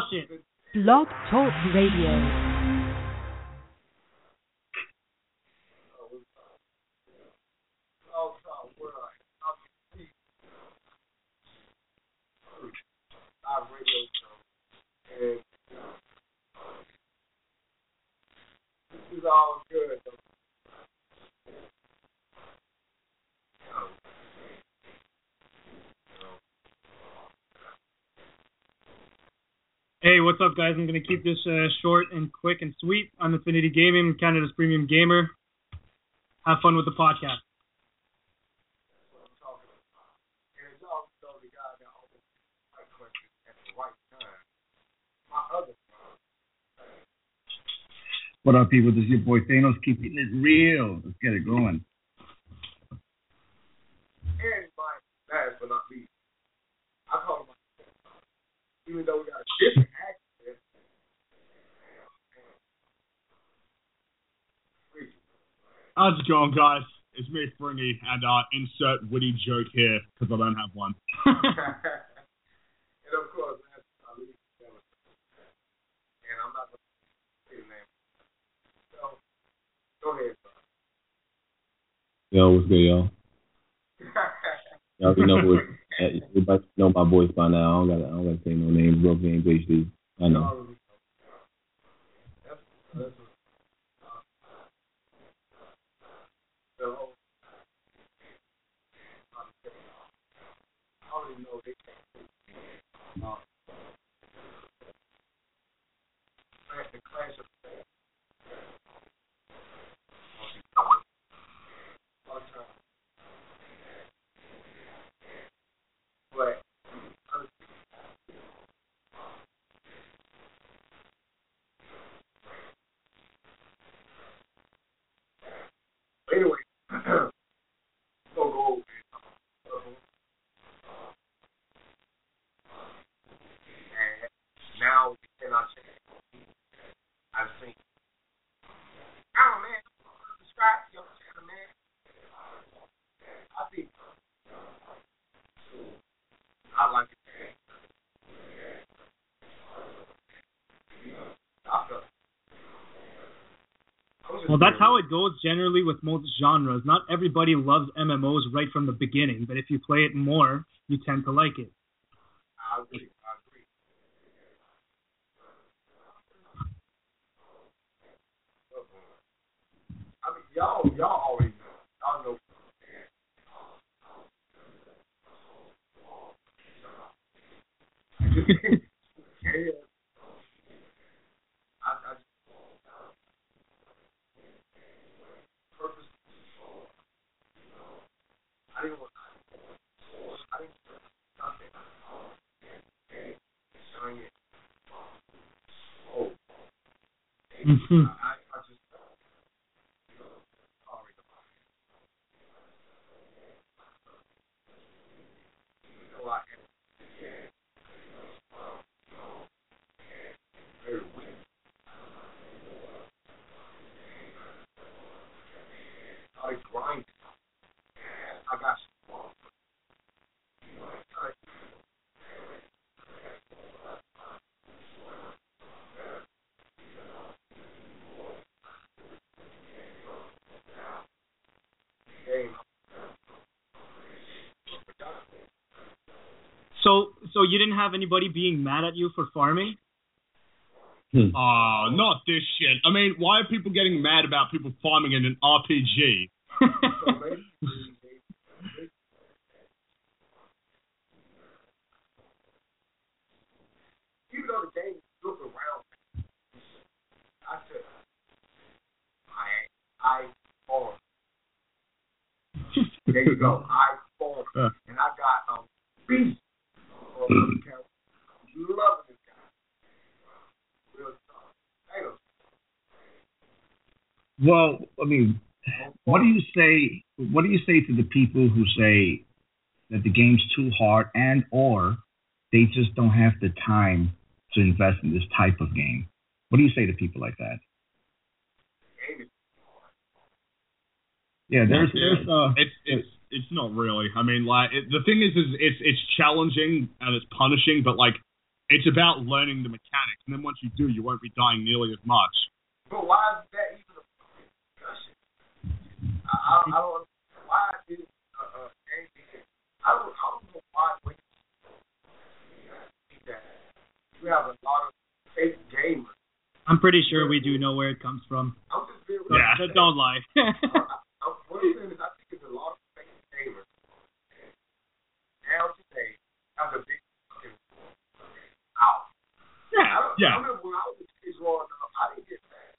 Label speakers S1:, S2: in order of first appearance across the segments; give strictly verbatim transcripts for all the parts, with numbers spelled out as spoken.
S1: shit. Blog Talk Radio.
S2: Our radio show, and this is all good.
S3: Hey, what's up, guys? I'm going to keep this uh, short and quick and sweet. I'm Infinity Gaming, Canada's premium gamer. Have fun with the podcast.
S4: What up, people? This is your boy Thanos. Keeping it real. Let's get it going.
S2: And my last but not least, I call him, even though we got a different accent.
S5: How's it going, guys? It's me, Springy, and uh, insert witty joke here because I don't have one.
S2: And of course, last but not least, and I'm not going to say his name. Go ahead, bro.
S6: Yo, what's good, y'all? Y'all already know who it, everybody know my voice by now. I don't gotta, I don't gotta say no names. Broke Game H D. I know.
S2: That's, that's the whole. I already know they can't. Uh, the clash of But anyway, we'll go over and now we cannot change. I've seen. Oh man, subscribe to your channel, man. I think I like it.
S3: Well, that's how it goes generally with most genres. Not everybody loves M M Os right from the beginning, but if you play it more, you tend to like it.
S2: I agree. I agree. I mean, y'all, y'all already know. Y'all know. yeah. I, I just, purpose. I didn't want. I didn't. Nothing. Showing it. Oh.
S3: Mm-hmm.
S2: I, I just. Sorry. So I. Very weak. I grind. I got you. I, game.
S3: So, so you didn't have anybody being mad at you for farming?
S6: Hmm.
S5: Aw, uh, not this shit. I mean, why are people getting mad about people farming in an R P G?
S2: So maybe, even though the game is built around, I said, I, I farm. There you go. I farm,
S5: Uh.
S2: and I got um beast. Loving this guy. Real tough. Hey,
S4: Well, I mean, what do you say? What do you say to the people who say that the game's too hard, and or they just don't have the time to invest in this type of game? What do you say to people like that? Yeah, there's, there's uh,
S5: it's it's it's not really. I mean, like it, the thing is, is it's it's challenging and it's punishing, but like It's about learning the mechanics, and then once you do, you won't be dying nearly as much.
S2: But why is that even a discussion? I, I, I don't understand why is uh, uh, game. I don't, I don't know why when you see that you have a lot of fake gamers.
S3: I'm pretty sure we do know where it comes from.
S2: I'm just being
S3: real. Yeah, so don't lie.
S2: I, I, what I'm saying is, I think it's a lot of fake gamers. Now today, have a big fucking out.
S5: Yeah,
S2: I don't,
S5: yeah.
S2: I remember when I was a kid growing up, I didn't get that.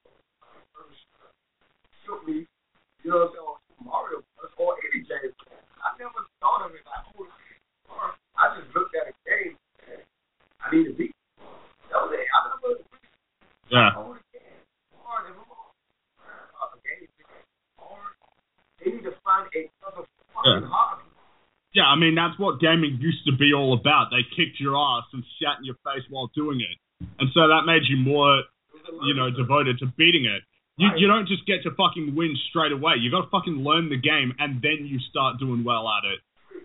S2: Shoot me, you know what I'm saying, on Super Mario Bros. Or any game. I never thought of it like, oh, I just looked at a game. I need to beat. That was it. I never.
S5: Yeah.
S2: Oh, the game is hard. If I'm about the game is hard, they need to find another fucking
S5: Yeah.
S2: hobby.
S5: Yeah, I mean, that's what gaming used to be all about. They kicked your ass and shat in your face while doing it. And so that made you more, you know, devoted to beating it. You you don't just get to fucking win straight away. You got to fucking learn the game, and then you start doing well at it.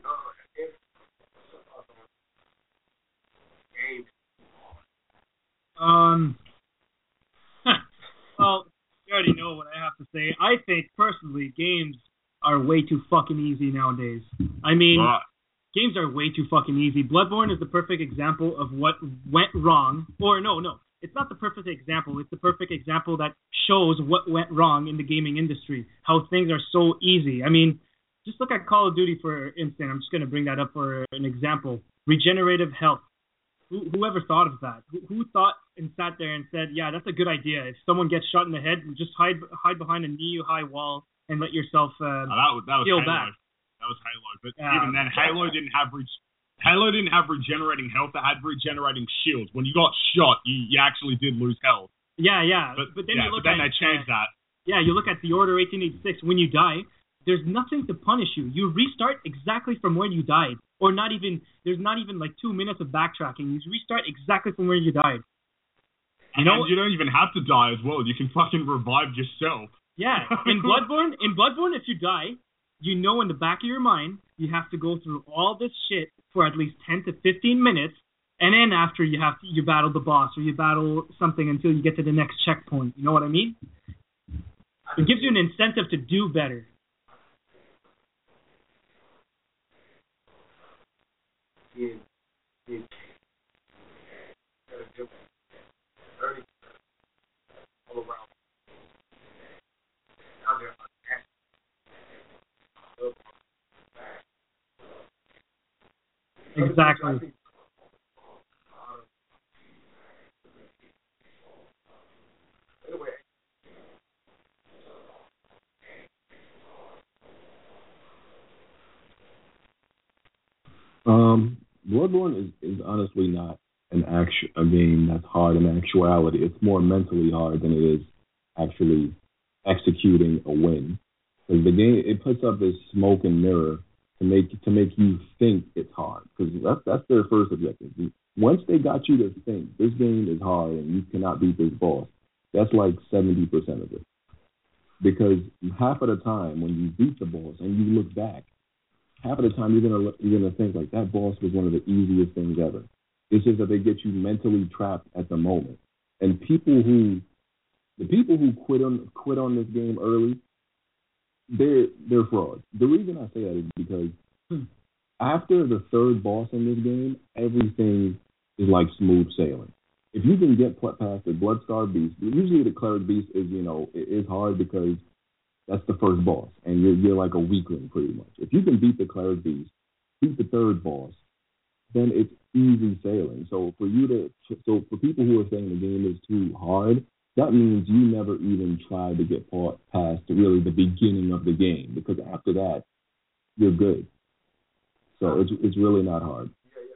S3: Um, well, you already know what I have to say. I think, personally, games are way too fucking easy nowadays. I mean,
S5: Right.
S3: games are way too fucking easy. Bloodborne is the perfect example of what went wrong. Or, no, no. It's not the perfect example. It's the perfect example that shows what went wrong in the gaming industry. How things are so easy. I mean, just look at Call of Duty, for instance. I'm just going to bring that up for an example. Regenerative health. Who, whoever thought of that? Who, who thought and sat there and said, yeah, that's a good idea. If someone gets shot in the head, just hide hide behind a knee-high wall and let yourself uh,
S5: Oh, that was, that was
S3: heal
S5: Halo.
S3: back.
S5: That was Halo. But
S3: Yeah.
S5: even then, Halo didn't have re- Halo didn't have regenerating health. It had regenerating shields. When you got shot, you, you actually did lose health.
S3: Yeah, yeah.
S5: But,
S3: But then
S5: yeah,
S3: you look
S5: but then
S3: at
S5: they changed
S3: uh,
S5: that.
S3: Yeah, you look at the Order eighteen eighty-six. When you die, there's nothing to punish you. You restart exactly from where you died, or not even. There's not even like two minutes of backtracking. You restart exactly from where you died. You know,
S5: And you don't even have to die as well. You can fucking revive yourself.
S3: yeah. In Bloodborne, in Bloodborne, if you die, you know in the back of your mind you have to go through all this shit for at least ten to fifteen minutes, and then after you have to, you battle the boss or you battle something until you get to the next checkpoint. You know what I mean? It gives you an incentive to do better.
S2: In, in, early, all around. Now they're
S3: Exactly.
S2: Anyway.
S6: Um, Bloodborne is, is honestly not an actu- a game that's hard in actuality. It's more mentally hard than it is actually executing a win. Because the game, it puts up this smoke and mirror to make to make you think it's hard. Because that's that's their first objective. Once they got you to think this game is hard and you cannot beat this boss, that's like seventy percent of it. Because half of the time when you beat the boss and you look back, half of the time you're gonna you're gonna think like that boss was one of the easiest things ever. It's just that they get you mentally trapped at the moment. And people who, the people who quit on quit on this game early, they're they're frauds. The reason I say that is because hmm. after the third boss in this game, everything is like smooth sailing. If you can get past the Bloodstar Beast, usually the Cleric Beast is you know it is hard because that's the first boss, and you're you're like a weakling pretty much. If you can beat the Cleric Beast, beat the third boss, then it's easy sailing. So for you to, so for people who are saying the game is too hard, that means you never even tried to get past really the beginning of the game, because after that, you're good. So it's it's really not hard.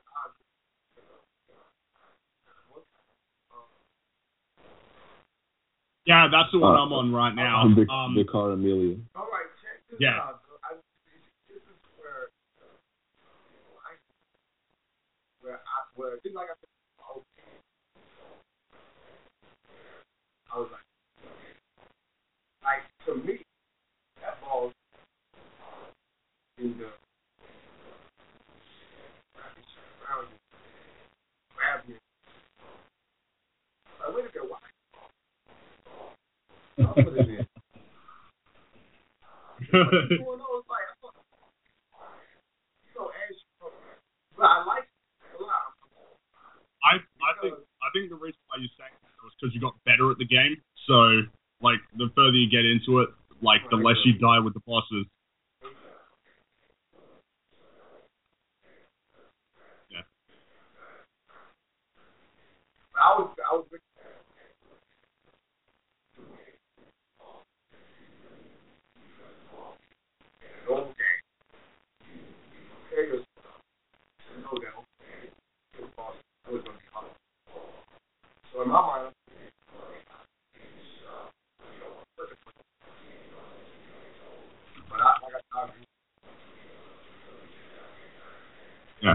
S5: Yeah, that's the one
S6: uh,
S5: I'm on right now.
S6: The,
S5: um,
S6: the Car Amelia.
S2: All right, check this
S5: yeah.
S2: out. I, this is where, where I, where just like I said, I was like, like to me, that ball in the grab you, grab you, Like, wait a minute, why? I'll put it in. What's going on? It's like, I thought, you know, as but I like it a lot.
S5: I I think I think the reason why you're saying that was because you got better at the game. So like the further you get into it, like the less you die with the bosses. Yeah.
S2: I was I was with old game. There was no doubt. It was going to be hard. So in my mind, but I, like I said,
S5: yeah.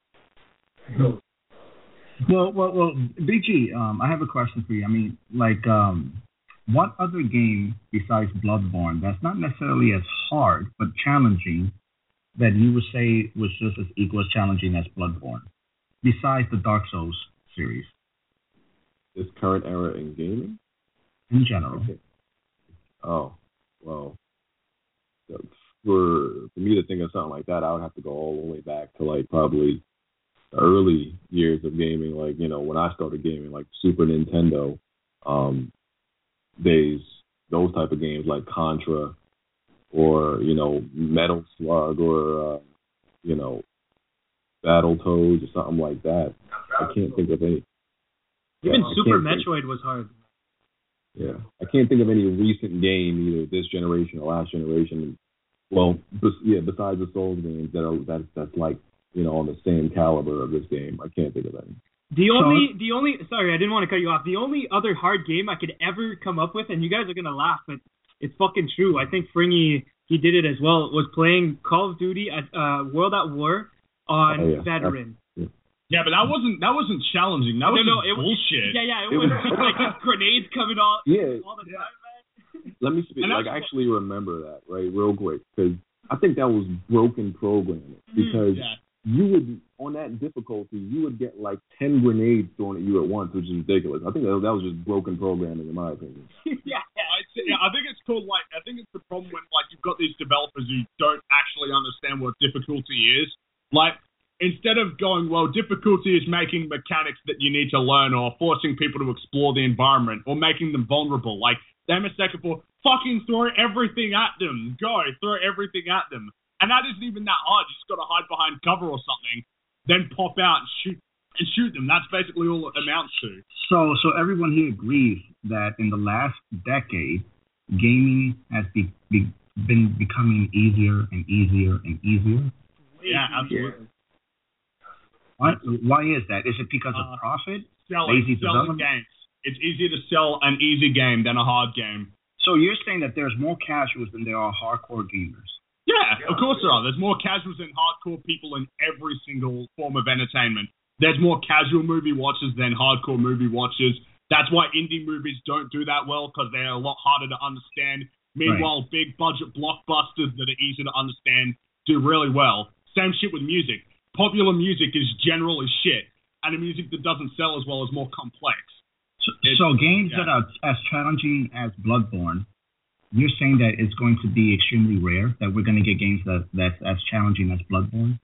S4: Well, well, well, B G, um, I have a question for you. I mean, like, um, what other game besides Bloodborne that's not necessarily as hard but challenging that you would say was just as equal as challenging as Bloodborne, besides the Dark Souls series?
S6: This current era in gaming?
S4: In general.
S6: Okay. Oh, well, for for me to think of something like that, I would have to go all the way back to like probably the early years of gaming, like, you know, when I started gaming, like Super Nintendo um, days, those type of games like Contra or, you know, Metal Slug or, uh, you know, Battletoads or something like that. I can't think of any.
S3: Even
S6: yeah,
S3: Super Metroid think, was hard.
S6: Yeah, I can't think of any recent game, either this generation or last generation. Well, bes- yeah, besides the Souls games that are that that's like, you know, on the same caliber of this game. I can't think of any.
S3: The only, the only, sorry, I didn't want to cut you off. The only other hard game I could ever come up with, and you guys are gonna laugh, but it's fucking true. I think Fringy, he did it as well. Was playing Call of Duty at uh, World at War on
S6: oh, yeah.
S3: Veteran.
S6: Yeah.
S5: yeah, but that wasn't that wasn't challenging. That
S3: no,
S5: was
S3: no,
S5: just
S3: it
S5: bullshit.
S3: Was, yeah, yeah, it,
S6: it
S3: was,
S6: was
S3: just like just grenades coming all,
S6: yeah.
S3: all the time, man.
S6: Let me speak. Like, I actually remember that, right, real quick, because I think that was broken programming. Because
S5: yeah.
S6: you would, on that difficulty, you would get like ten grenades thrown at you at once, which is ridiculous. I think that, that was just broken programming, in my opinion.
S3: yeah,
S5: I, yeah, I think it's called like I think it's the problem when like you've got these developers who don't actually understand what difficulty is. Like, instead of going, well, difficulty is making mechanics that you need to learn or forcing people to explore the environment or making them vulnerable. Like, they're mistaken for fucking throw everything at them. Go, throw everything at them. And that isn't even that hard. You just got to hide behind cover or something, then pop out and shoot and shoot them. That's basically all it amounts to.
S4: So, so everyone here agrees that in the last decade, gaming has be, be, been becoming easier and easier and easier.
S5: Yeah, absolutely.
S4: Why, why is that? Is it because of
S5: uh,
S4: profit?
S5: Selling,
S4: lazy
S5: selling
S4: development?
S5: games. It's easier to sell an easy game than a hard game.
S4: So you're saying that there's more casuals than there are hardcore gamers?
S5: Yeah, of course there are. There's more casuals and hardcore people in every single form of entertainment. There's more casual movie watchers than hardcore movie watchers. That's why indie movies don't do that well, because they're a lot harder to understand. Meanwhile, right. big budget blockbusters that are easy to understand do really well. Same shit with music. Popular music is generally shit, and the music that doesn't sell as well is more complex.
S4: So, so games yeah. that are as challenging as Bloodborne, you're saying that it's going to be extremely rare that we're going to get games that that's as challenging as Bloodborne?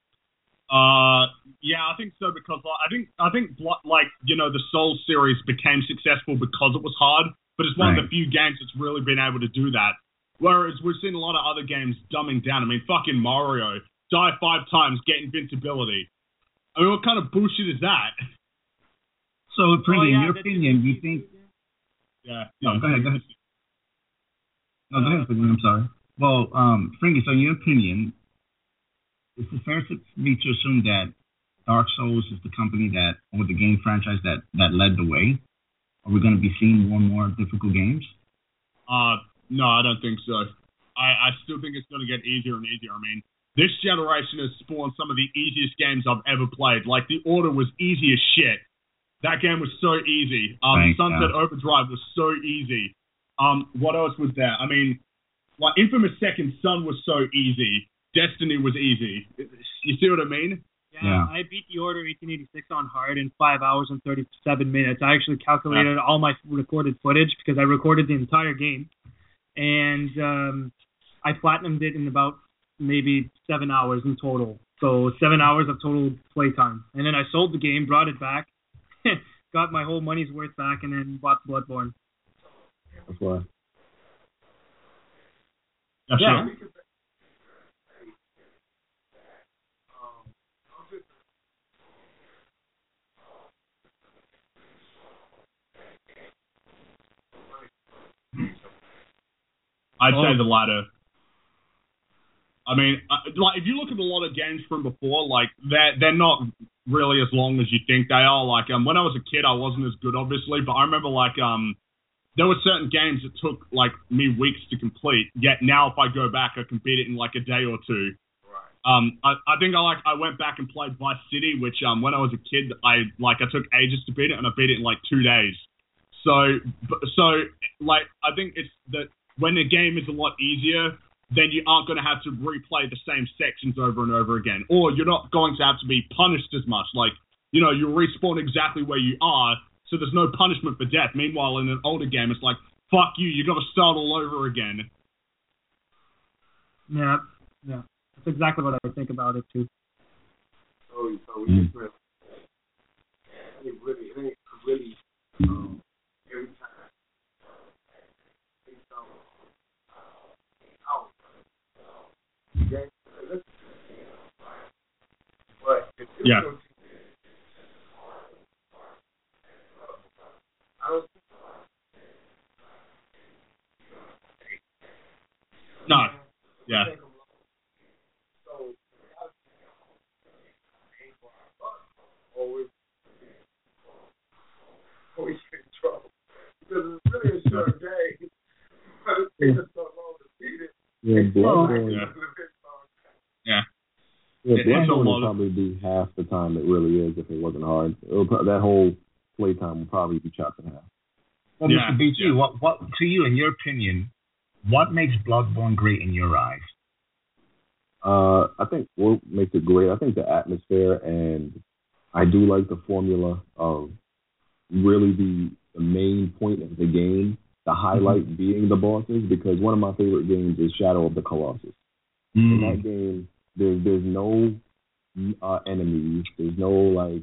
S5: Uh, yeah, I think so, because like, I think I think like you know the Souls series became successful because it was hard, but it's one right. of the few games that's really been able to do that. Whereas we've seen a lot of other games dumbing down. I mean, fucking Mario, die five times, get invincibility. I mean, what kind of bullshit is that?
S4: So, Pringy,
S3: oh, yeah,
S4: in your opinion, you think?
S5: Yeah.
S4: No,
S5: yeah
S4: go ahead. Go ahead. No, go ahead. I'm sorry. Well, um, Pringy, so in your opinion, is it fair to me to assume that Dark Souls is the company that, or the game franchise that, that led the way? Are we going to be seeing more and more difficult games?
S5: Uh, no, I don't think so. I, I still think it's going to get easier and easier. I mean, this generation has spawned some of the easiest games I've ever played. Like, The Order was easy as shit. That game was so easy. Um,
S4: Thanks,
S5: Sunset
S4: yeah.
S5: Overdrive was so easy. Um, what else was there? I mean, like Infamous Second Son was so easy. Destiny was easy. You see what I mean?
S3: Yeah, yeah, I beat the Order eighteen eighty-six on hard in five hours and thirty-seven minutes. I actually calculated yeah. all my recorded footage because I recorded the entire game, and um, I platinumed it in about maybe seven hours in total. So seven hours of total playtime. And then I sold the game, brought it back, got my whole money's worth back, and then bought Bloodborne.
S6: That's why.
S3: That's yeah.
S2: Right.
S5: I'd say the latter. I mean, like if you look at a lot of games from before, like they're they're not really as long as you think they are. Like um, when I was a kid, I wasn't as good, obviously, but I remember like um, there were certain games that took like me weeks to complete. Yet now, if I go back, I can beat it in like a day or two.
S2: Right.
S5: Um, I, I think I like I went back and played Vice City, which um when I was a kid, I like I took ages to beat it, and I beat it in like two days. So so like I think it's that. When the game is a lot easier, then you aren't going to have to replay the same sections over and over again. Or you're not going to have to be punished as much. Like, you know, you respawn exactly where you are, so there's no punishment for death. Meanwhile, in an older game, it's like, fuck you, you got to start all over again.
S3: Yeah, yeah. That's exactly what I think about it, too.
S2: So, so we just really, it really, it ain't really, um, every time.
S5: Yeah. No. Yeah.
S2: We get in trouble because it's really a short game, but it takes us so long to beat it.
S6: Yeah, Bloodborne.
S5: Yeah. Yeah.
S6: Yeah,
S5: It- it's a
S6: Bloodborne
S5: lot
S6: would
S5: of-
S6: probably be half the time it really is if it wasn't hard. It'll, pro- that whole playtime would probably be chopped in half.
S4: Well,
S5: Yeah,
S4: Mister B G,
S5: yeah.
S4: what, what, to you, in your opinion, what makes Bloodborne great in your eyes?
S6: Uh, I think what makes it great, I think the atmosphere, and I do like the formula of really the, the main point of the game, the highlight mm-hmm. being the bosses, because one of my favorite games is Shadow of the Colossus. Mm. In that game, there's there's no uh, enemies, there's no like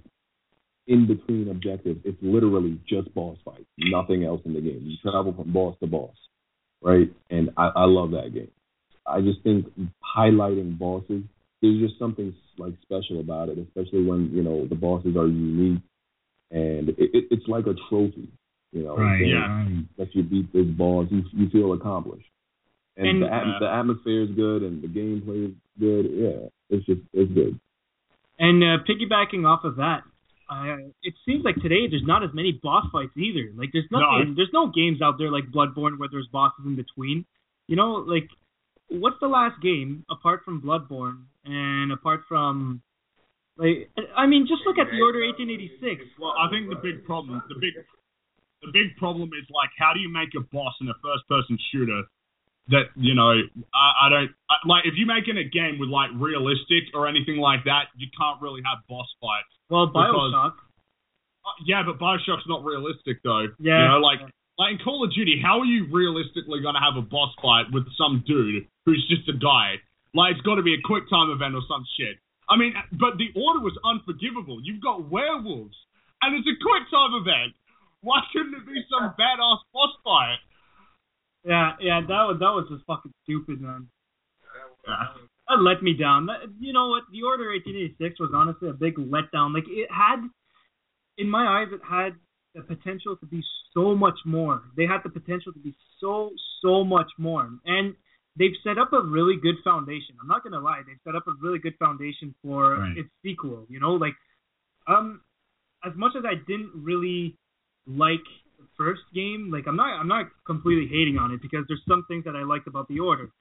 S6: in between objectives. It's literally just boss fights, nothing else in the game. You travel from boss to boss, right? And I, I love that game. I just think highlighting bosses, there's just something like special about it, especially when you know the bosses are unique, and it, it, it's like a trophy. You know,
S4: right,
S5: yeah.
S6: that you beat this boss, you you feel accomplished. And,
S3: And
S6: the, uh, the atmosphere is good, and the gameplay is good. Yeah, it's just it's good.
S3: And uh, piggybacking off of that, uh, it seems like today there's not as many boss fights either. Like there's nothing, no. there's no games out there like Bloodborne where there's bosses in between. You know, like what's the last game apart from Bloodborne and apart from like I mean, just look at the Order eighteen eighty-six.
S5: Well, I think the big problem, the big, the big problem is like how do you make a boss in a first-person shooter that, you know, I, I don't, I, like, if you're making a game with, like, realistic or anything like that, you can't really have boss fights.
S3: Well, Bioshock.
S5: Because, uh, yeah, but Bioshock's not realistic, though.
S3: Yeah.
S5: You know, like, like, in Call of Duty, how are you realistically going to have a boss fight with some dude who's just a guy? Like, it's got to be a quick time event or some shit. I mean, but the Order was unforgivable. You've got werewolves, and it's a quick time event. Why couldn't it be some badass boss fight?
S3: Yeah, yeah, that was that was just fucking stupid, man.
S5: Yeah.
S3: That let me down. That, you know what? The Order eighteen eighty-six was honestly a big letdown. Like it had, in my eyes, it had the potential to be so much more. They had the potential to be so so much more, and they've set up a really good foundation. I'm not gonna lie, they've set up a really good foundation for right. its sequel. You know, like um, as much as I didn't really like the first game, like I'm not I'm not completely hating on it because there's some things that I liked about the Order,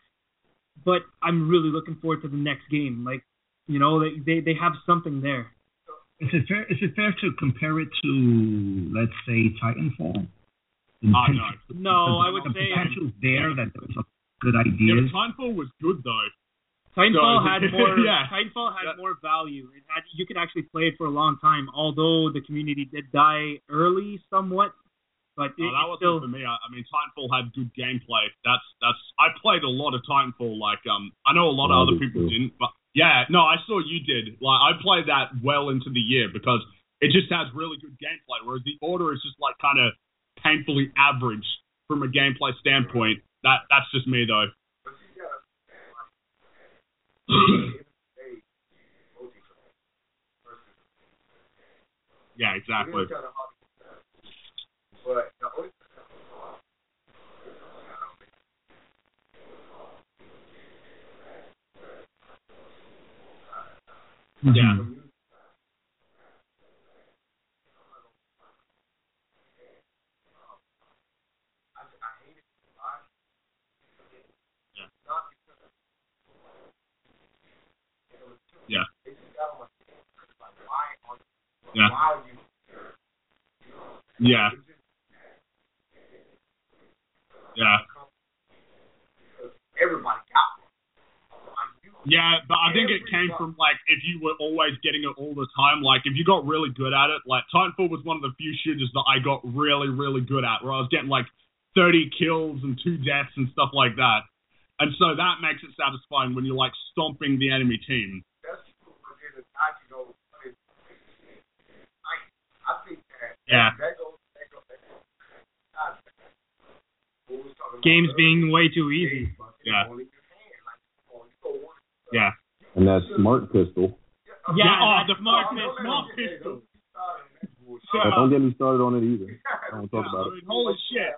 S3: but I'm really looking forward to the next game. Like, you know, they they, they have something there.
S4: Is it fair? Is it fair to compare it to, let's say, Titanfall?
S5: Ah, uh, no,
S3: no, I would
S4: the
S3: say
S4: potential there that there was a good idea.
S5: Yeah, but Titanfall was good though.
S3: Titanfall
S5: So,
S3: had more.
S5: yeah.
S3: Titanfall had
S5: Yeah.
S3: more value. It had you could actually play it for a long time, although the community did die early somewhat. But it,
S5: Oh, that
S3: it's
S5: wasn't
S3: still
S5: for me. I, I mean, Titanfall had good gameplay. That's that's. I played a lot of Titanfall. Like, um, I know a lot
S6: Oh, I
S5: of other
S6: did
S5: people
S6: too.
S5: didn't, but yeah, no, I saw you did. Like, I played that well into the year because it just has really good gameplay. Whereas the Order is just like kind of painfully average from a gameplay standpoint. That that's just me though.
S2: But you gotta like, hey, multiplayer versus
S5: Yeah, exactly.
S2: It is kinda hard to get that. But the only
S5: Yeah.
S2: I, I hate it. I,
S5: Yeah.
S2: not because it was too,
S5: Yeah.
S2: it just got on my skin. It's like, why are you,
S5: Yeah.
S2: why are you here?
S5: Yeah.
S2: It's just
S5: Yeah.
S2: because everybody got one. Like, you,
S5: Yeah, but I think it came from, like, if you were always getting it all the time, like, if you got really good at it, like, Titanfall was one of the few shooters that I got really, really good at, where I was getting, like, thirty kills and two deaths and stuff like that. And so that makes it satisfying when you're, like, stomping the enemy team.
S2: that's true, but then the time you know, I mean, I, I think that,
S5: Yeah.
S2: that goes, that goes, that goes, God, what we was talking about
S3: games
S2: earlier,
S3: being way too easy.
S2: yeah.
S5: Yeah.
S2: Only your hand, like, oh, you go one,
S5: Yeah.
S6: And that smart pistol.
S3: Yeah,
S5: oh,
S3: that
S5: the
S3: smart
S5: fucking
S3: pistol.
S5: smart pistol.
S6: But don't get me started on it either. I don't talk
S5: Yeah,
S6: about
S5: I
S6: it.
S5: mean, holy shit.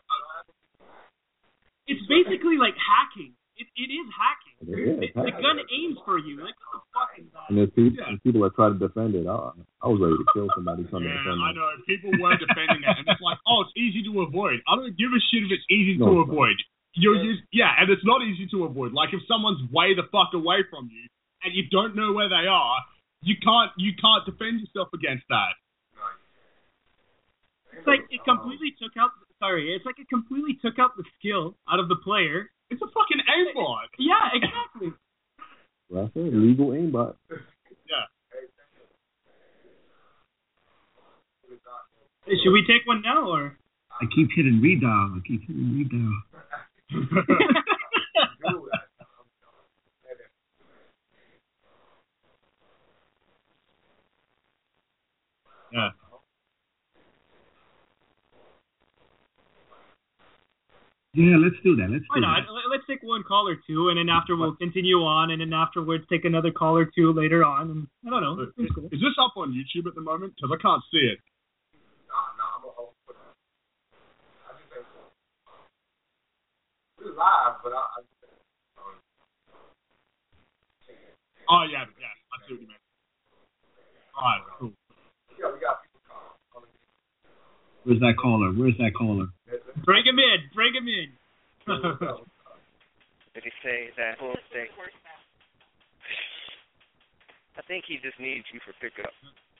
S3: It's basically like hacking. It it is hacking.
S6: Yeah,
S3: It, the gun aims for you. Like what the fuck is that?
S6: And there's people,
S5: Yeah.
S6: there's people that try to defend it. I, I was ready to kill somebody trying to
S5: Yeah,
S6: defend
S5: I
S6: it.
S5: know. People were defending it, and it's like, oh, it's easy to avoid. I don't give a shit if it's easy
S6: No,
S5: to
S6: it's not.
S5: avoid. You're used, yeah, and it's not easy to avoid. Like, if someone's way the fuck away from you, and you don't know where they are, you can't you can't defend yourself against that.
S3: It's like it completely took out. Sorry, it's like it completely took out the skill out of the player.
S5: It's a fucking aimbot.
S3: Yeah, exactly.
S6: Well, I said legal aimbot.
S5: Yeah.
S3: Should we take one now or?
S4: I keep hitting redial. I keep hitting redial.
S5: Yeah.
S4: Yeah, let's do that. Let's
S3: Why
S4: do
S3: not?
S4: that.
S3: Let- Let's take one call or two, and then after we'll continue on, and then afterwards take another call or two later on. And I don't know.
S5: Is,
S3: It's cool.
S5: is this up on YouTube at the moment? Because I can't see it.
S2: Nah, nah, I'm a whole. I just think we're live, but I. I just think, um,
S5: Oh, yeah, yeah. I see what you mean. All right, cool.
S2: yeah, we got people calling.
S4: Where's that caller? Where's that caller?
S3: Bring him in. Bring him in.
S7: Did he say that full stick? I think he just needs you for pickup.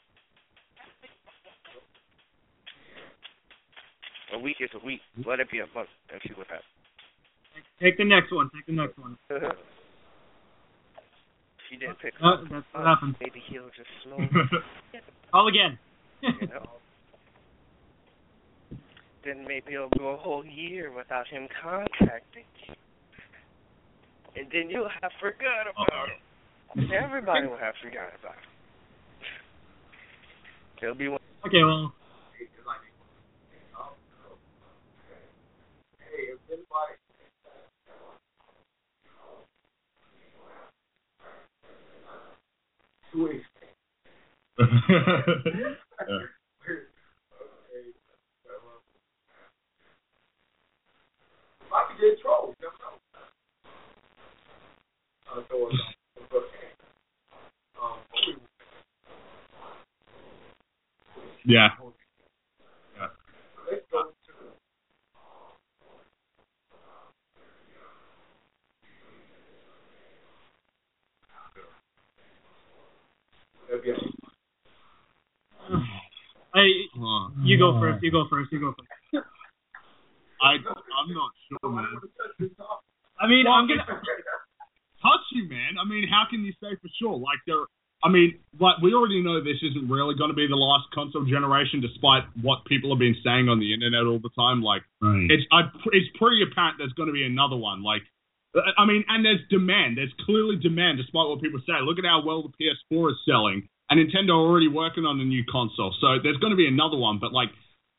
S7: A week is a week. Let it be a month and see what happens.
S3: Take the next one. Take the next one.
S7: She didn't pick
S3: Uh,
S7: up.
S3: that's what happened.
S7: Maybe he'll just slow.
S3: Call again.
S7: You know? Then maybe it'll go a whole year without him contacting you. And then you'll have forgot about it. Everybody will have forgot about it. There'll be one.
S3: Okay, well,
S2: Hey, if anybody. Two weeks.
S5: Yeah.
S2: I could get trolls, you never know. Uh, so, uh, um,
S5: Yeah.
S2: yeah. Let's go to yeah.
S3: I
S5: Huh.
S3: you go first. You go first. You go first.
S5: I I'm not sure, man.
S3: I mean, I'm gonna.
S5: touch you, man. I mean, how can you say for sure? Like, they're, I mean, like, we already know this isn't really going to be the last console generation, despite what people have been saying on the internet all the time. Like,
S4: right.
S5: it's I, it's pretty apparent there's going to be another one. Like, I mean, and there's demand. There's clearly demand, despite what people say. Look at how well the P S four is selling, and Nintendo are already working on a new console. So there's going to be another one. But like,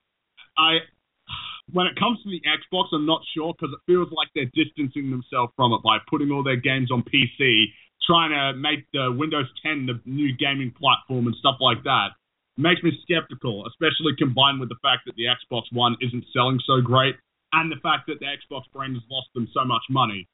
S5: I, when it comes to the Xbox, I'm not sure because it feels like they're distancing themselves from it by putting all their games on P C, trying to make the Windows ten the new gaming platform and stuff like that. It makes me skeptical, especially combined with the fact that the Xbox One isn't selling so great, and the fact that the Xbox brand has lost them so much money.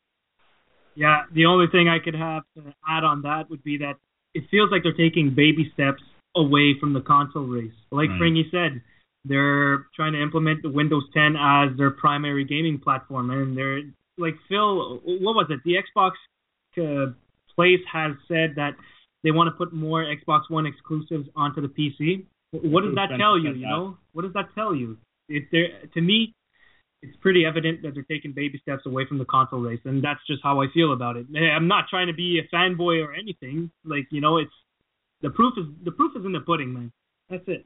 S3: Yeah, the only thing I could have to add on that would be that it feels like they're taking baby steps away from the console race. Like
S4: right.
S3: Fringy said, they're trying to implement the Windows ten as their primary gaming platform, and they're like Phil. What was it? The Xbox uh, place has said that they want to put more Xbox One exclusives onto the P C. What does that tell you? You know, what does that tell you? If they're, to me, it's pretty evident that they're taking baby steps away from the console race, and that's just how I feel about it. I'm not trying to be a fanboy or anything. Like, you know, it's the proof is the proof is in the pudding, man. That's it.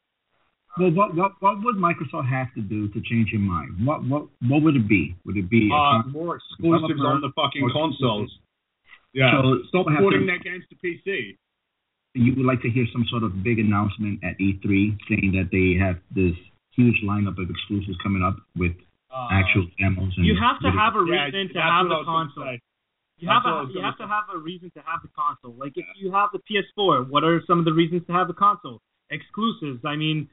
S4: Well, what what what would Microsoft have to do to change your mind? What what what would it be? Would it be
S5: uh, more exclusives on the fucking consoles? Yeah,
S4: so
S5: stop porting their games to P C.
S4: You would like to hear some sort of big announcement at E three saying that they have this huge lineup of exclusives coming up with uh, actual demos. And
S3: you have to have a reason
S5: yeah,
S3: to have the console. You have a, you have to have a reason to have the console. Like if you have the P S four, what are some of the reasons to have the console? Exclusives. I mean,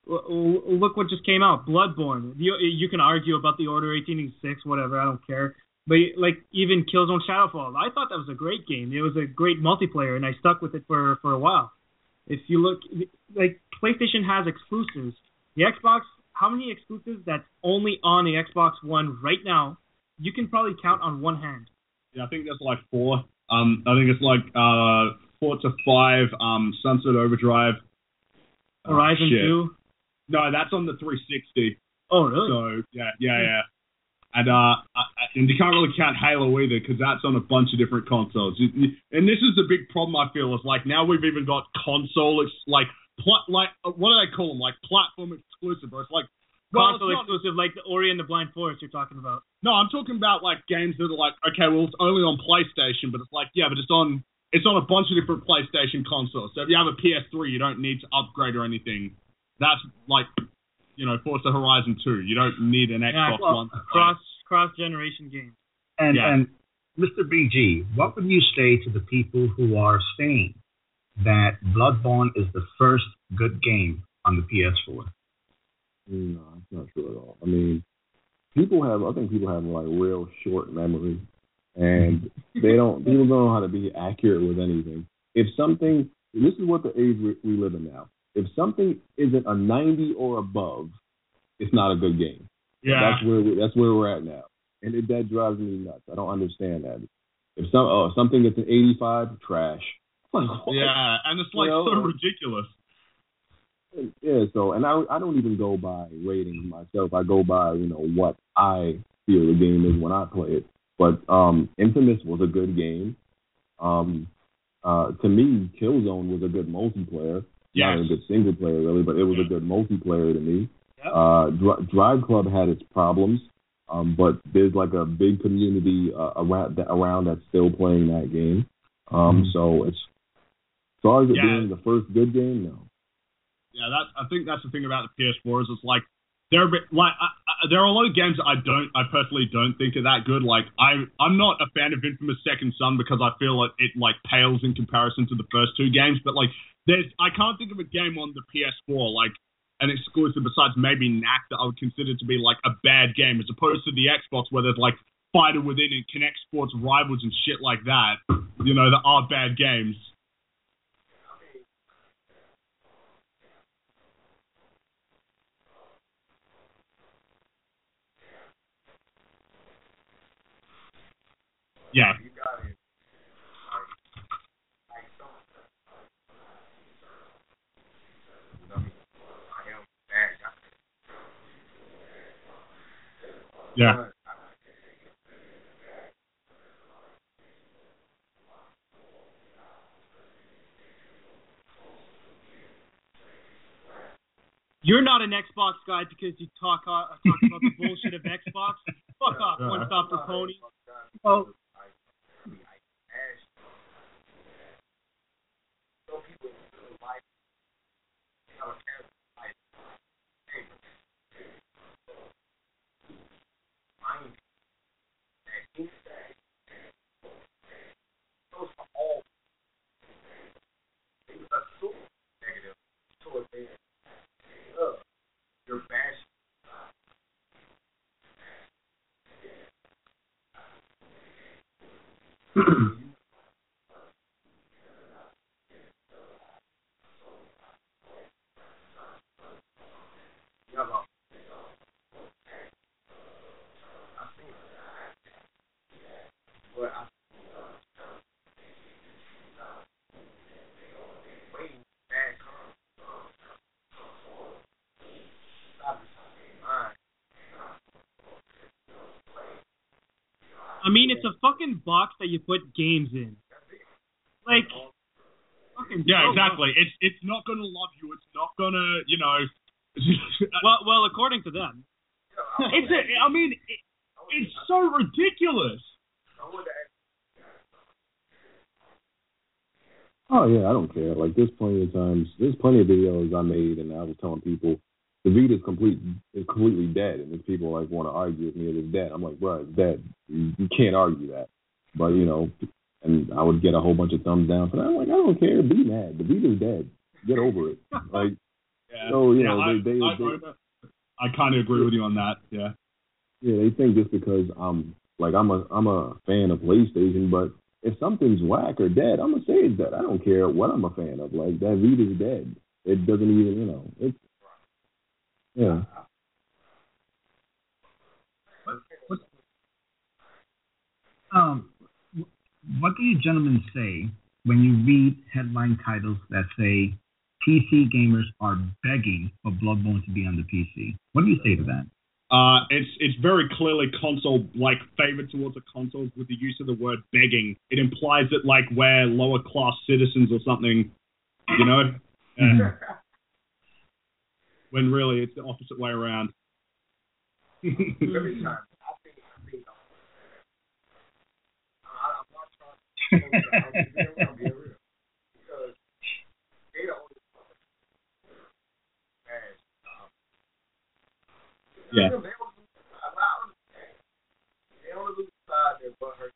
S3: look what just came out, Bloodborne. You, you can argue about the Order eighteen eighty-six, whatever. I don't care. But like even Killzone Shadowfall, I thought that was a great game. It was a great multiplayer, and I stuck with it for for a while. If you look, like PlayStation has exclusives. The Xbox, how many exclusives that's only on the Xbox One right now? You can probably count on one hand.
S5: Yeah, I think there's like four. Um, I think it's like uh, four to five. Um, Sunset Overdrive.
S3: Horizon
S5: uh,
S3: two.
S5: No, that's on the three sixty.
S3: Oh, really?
S5: So yeah, yeah, yeah. And uh, and you can't really count Halo either because that's on a bunch of different consoles. And this is the big problem I feel is like now we've even got console. It's like pl- like what do they call them? Like platform exclusive, or it's like well,
S3: console
S5: it's not,
S3: exclusive, like the Ori and the Blind Forest you're talking about.
S5: No, I'm talking about like games that are like okay, well it's only on PlayStation, but it's like yeah, but it's on it's on a bunch of different PlayStation consoles. So if you have a P S three, you don't need to upgrade or anything. That's like. You know, Forza Horizon two. You don't need an Xbox
S3: yeah, well,
S5: One.
S3: Cross cross generation game.
S4: And
S5: yeah.
S4: and Mister B G, what would you say to the people who are saying that Bloodborne is the first good game on the P S four?
S6: No, I'm not sure at all. I mean, people have. I think people have like real short memory, and they don't. People don't know how to be accurate with anything. If something, this is what the age we, we live in now. If something isn't a ninety or above, it's not a good game.
S5: Yeah,
S6: that's where we, that's where we're at now, and it, that drives me nuts. I don't understand that. If some oh something that's an eighty-five, trash.
S5: Yeah, and it's like you know, so ridiculous.
S6: Yeah, so and I I don't even go by ratings myself. I go by you know what I feel the game is when I play it. But um, Infamous was a good game. Um, uh, to me, Killzone was a good multiplayer.
S5: Yes.
S6: Not a good single player, really, but it was a good multiplayer to me.
S3: Yep.
S6: Uh, Dri- Drive Club had its problems, um, but there's like a big community uh, around that, around that's still playing that game. Um, mm-hmm. So it's as far as it
S5: yeah.
S6: being the first good game, no.
S5: Yeah, that I think that's the thing about the P S four is it's like there are bit, like I, I, there are a lot of games that I don't I personally don't think are that good. Like I I'm not a fan of Infamous Second Son because I feel like it like pales in comparison to the first two games, but like. There's, I can't think of a game on the P S four, like, an exclusive besides maybe N A C that I would consider to be, like, a bad game, as opposed to the Xbox where there's, like, Fighter Within and Kinect Sports Rivals and shit like that, you know, that are bad games. Yeah. Yeah.
S3: You're not an Xbox guy because you talk uh, talk about the bullshit of Xbox. Fuck off,
S5: Yeah.
S3: one stop for pony.
S2: Oh. Some people like have a character like hey, mind and inside those are all things are so negative towards they love your bashing.
S3: I mean, it's a fucking box that you put games in. Like, fucking.
S5: Yeah,
S3: grow
S5: exactly.
S3: up.
S5: It's it's not gonna love you. It's not gonna, you know.
S3: Well, well, according to them.
S5: it's. A, I mean, it, it's so ridiculous.
S6: Oh yeah, I don't care. Like there's plenty of times, there's plenty of videos I made, and I was telling people the Vita is complete is completely dead, and if people like want to argue with me, it is dead. I'm like, bro, it's dead. You, you can't argue that. But you know, and I would get a whole bunch of thumbs down for that. I'm like, I don't care. Be mad. The Vita's dead. Get over it. Like,
S5: yeah.
S6: so you
S5: yeah,
S6: know,
S5: I,
S6: they, they,
S5: I,
S6: they,
S5: I, I kind of agree with you on that. Yeah.
S6: Yeah, they think just because I'm like I'm a I'm a fan of PlayStation, but if something's whack or dead, I'm gonna say it's dead. I don't care what I'm a fan of. Like that Vita's dead. It doesn't even, you know, it's yeah.
S4: What, what, um, what do you gentlemen say when you read headline titles that say P C gamers are begging for Bloodborne to be on the P C? What do you say to that?
S5: Uh, it's it's very clearly console like favored towards the consoles with the use of the word begging. It implies that like we're lower class citizens or something, you know.
S4: Mm-hmm.
S5: Uh, when really it's the opposite way around.
S2: Every time I think I think I'm not trying to I'm being real because they don't as um,
S5: Yeah.
S2: they don't allow they only lose side their butt hurt.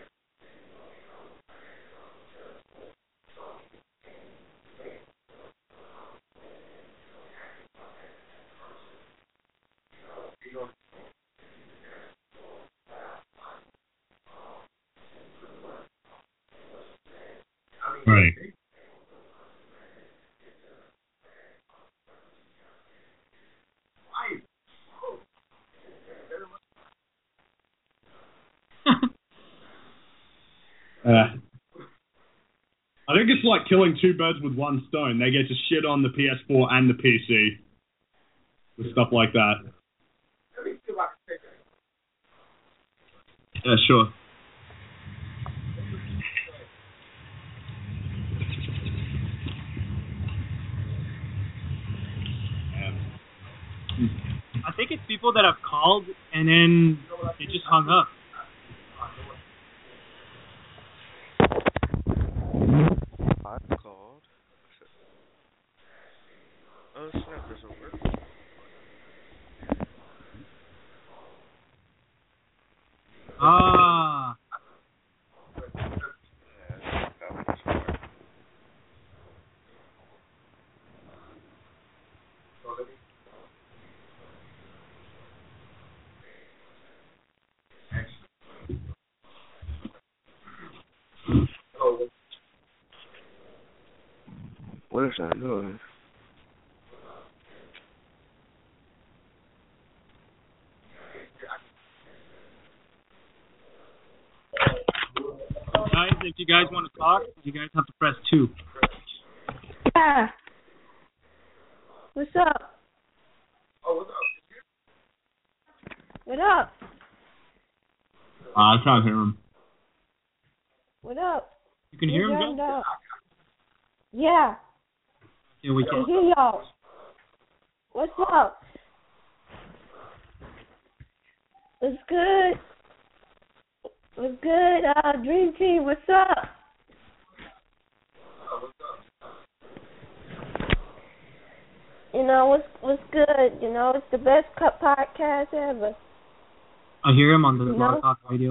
S4: Right.
S5: Uh, I think it's like killing two birds with one stone. They get to shit on the P S four and the P C with stuff like that.
S2: Let me see if I can take that.
S5: Yeah, sure.
S3: I think it's people that have called and then they just hung up.
S7: I called. Oh snap, this will work.
S3: Ah.
S7: Yeah, that was work. What is that noise?
S3: Guys, if you guys want to talk, you guys have to press two.
S8: Yeah. What's up?
S2: Oh, what's up?
S8: What up?
S5: Uh, I can't hear him.
S8: What up?
S3: You can hear him,
S8: John?
S3: Joe?
S8: Yeah.
S3: Yeah, we
S8: I
S3: can.
S8: can hear y'all. What's up? What's good? What's good? Uh, Dream Team, what's up? You know, what's what's good? You know, it's the best cup podcast ever.
S3: I hear him on the
S8: You
S3: Blog
S8: know?
S3: Talk radio.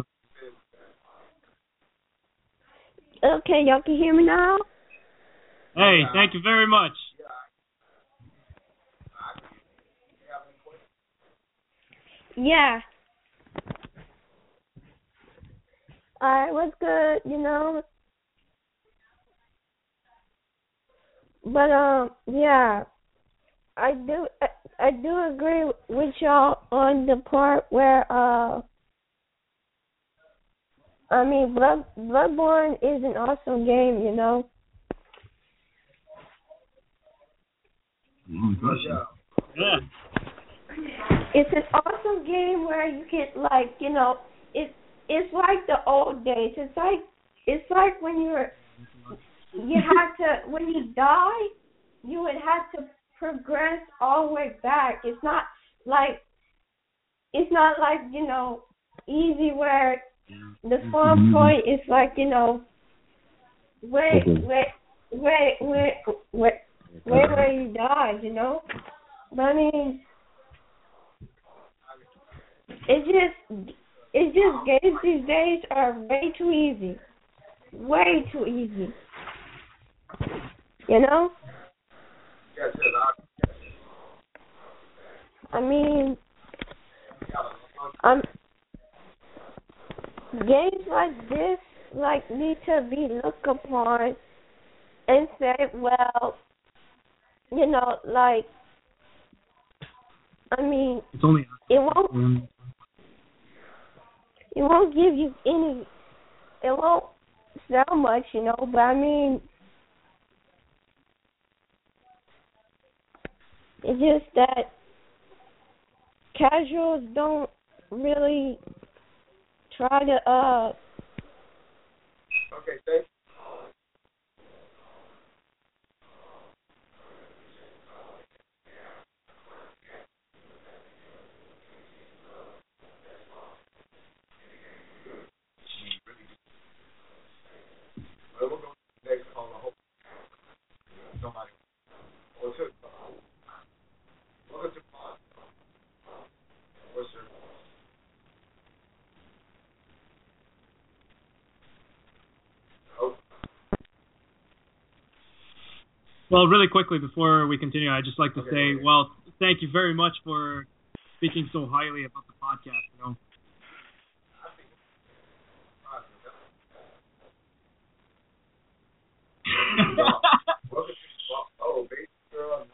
S8: Okay, y'all can hear me now?
S3: Hey, thank you very much.
S8: Yeah. Alright, what's good, you know? But, um, yeah. I do, I, I do agree with y'all on the part where, uh, I mean, Blood, Bloodborne is an awesome game, you know?
S4: Mm, good.
S3: Yeah.
S8: It's an awesome game where you can, like, you know, it, it's like the old days. It's like, it's like when you're, you had to, when you die, you would have to progress all the way back. It's not like, it's not like, you know, easy where the spawn point is like, you know, where, where, where, where, where, where, where you died, you know? But I mean, it's just, it's just games these days are way too easy. Way too easy. You know? I mean, um, games like this, like, need to be looked upon and say, well, you know, like, I mean,
S3: It's only
S8: it won't, it won't give you any, it won't sell much, you know, but I mean, it's just that casuals don't really try to, uh,
S2: Okay, thanks. Well, we'll go to the next call. I hope somebody or to welcome to what's your oh
S3: Well, really quickly before we continue, I'd just like to
S2: Okay,
S3: say,
S2: okay.
S3: well, thank you very much for speaking so highly about the podcast. You know,
S2: welcome to oh baby girl.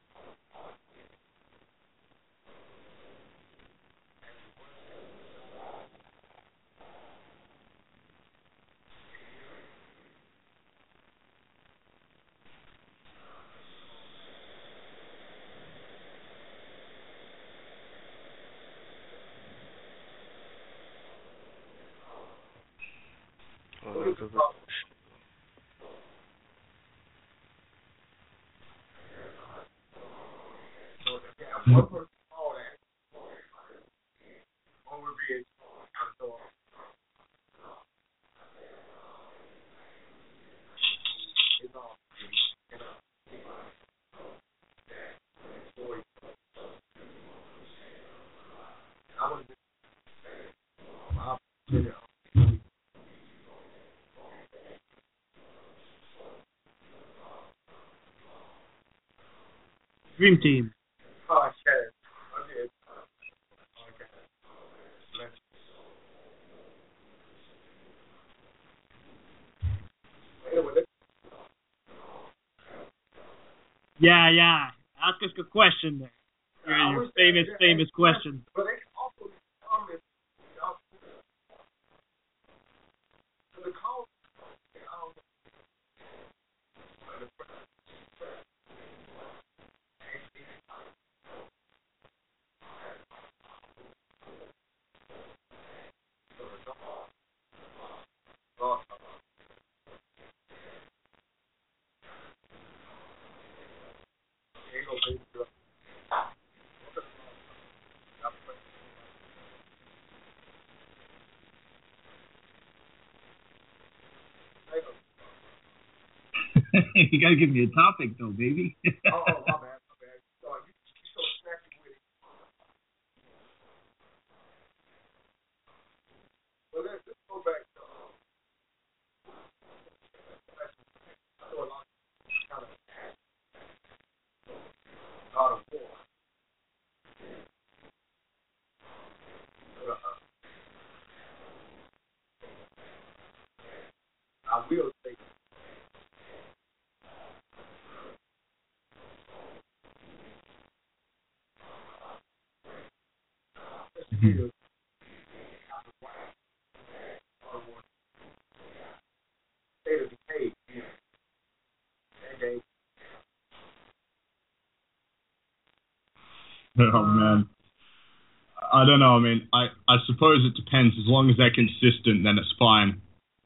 S2: Yeah, one person called that. One would be out of door. It's all you know. I was wow, you know.
S3: Dream Team.
S2: Oh, okay. Okay. Okay. Let's anyway, let's
S3: Yeah, yeah. Ask us a question there. Your,
S2: I
S3: your
S2: wish that-
S3: famous,
S2: yeah,
S3: famous
S2: and-
S3: question.
S2: But they can also comment y'all to the call. I don't know. Ain't no baby girl.
S4: you gotta give me a topic though, baby.
S2: oh, oh, my bad, my bad. So you, you so snatchy with it. Well, let's, let's go back to um, I know a lot of kind of God of War. But, uh, I will say
S4: Mhm.
S2: State of decay. That game.
S5: Oh man, I don't know. I mean, I I suppose it depends. As long as they're consistent, then it's fine.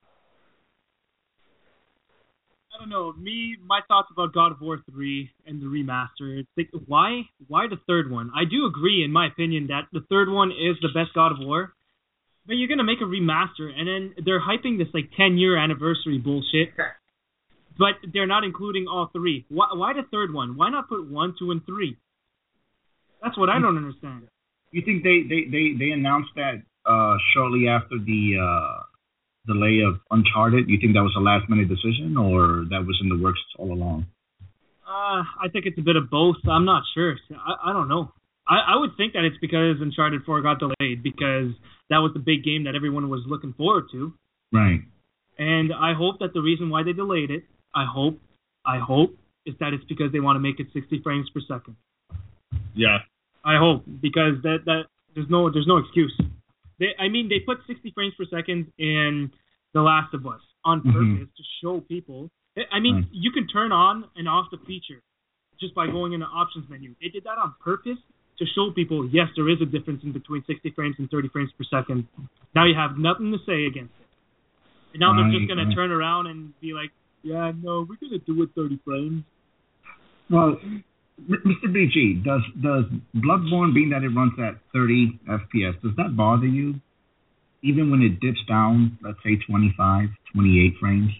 S3: I don't know. Me, my thoughts about God of War three and the remaster. It's like, why, why the third one? I do agree, in my opinion, that the third one is the best God of War. But you're gonna make a remaster, and then they're hyping this like ten year anniversary bullshit. But they're not including all three. Why, why the third one? Why not put one, two, and three? That's what I don't understand.
S4: You think they they they, they announced that uh, shortly after the uh, delay of Uncharted? You think that was a last minute decision, or that was in the works all along?
S3: Uh, I think it's a bit of both. I'm not sure. I, I don't know. I, I would think that it's because Uncharted four got delayed, because that was the big game that everyone was looking forward to.
S4: Right.
S3: And I hope that the reason why they delayed it, I hope, I hope, is that it's because they want to make it sixty frames per second.
S5: Yeah.
S3: I hope, because that that there's no there's no excuse. They, I mean, they put sixty frames per second in The Last of Us on purpose
S4: Mhm.
S3: to show people. I mean,
S4: Right.
S3: you can turn on and off the feature just by going in the options menu. They did that on purpose to show people, yes, there is a difference in between sixty frames and thirty frames per second. Now you have nothing to say against it. And now they're just
S4: Right,
S3: going
S4: right.
S3: to turn around and be like, yeah, no, we're going to do it thirty frames.
S4: Well, M- Mister B G, does does Bloodborne, being that it runs at thirty F P S, does that bother you? Even when it dips down, let's say twenty-five, twenty-eight frames?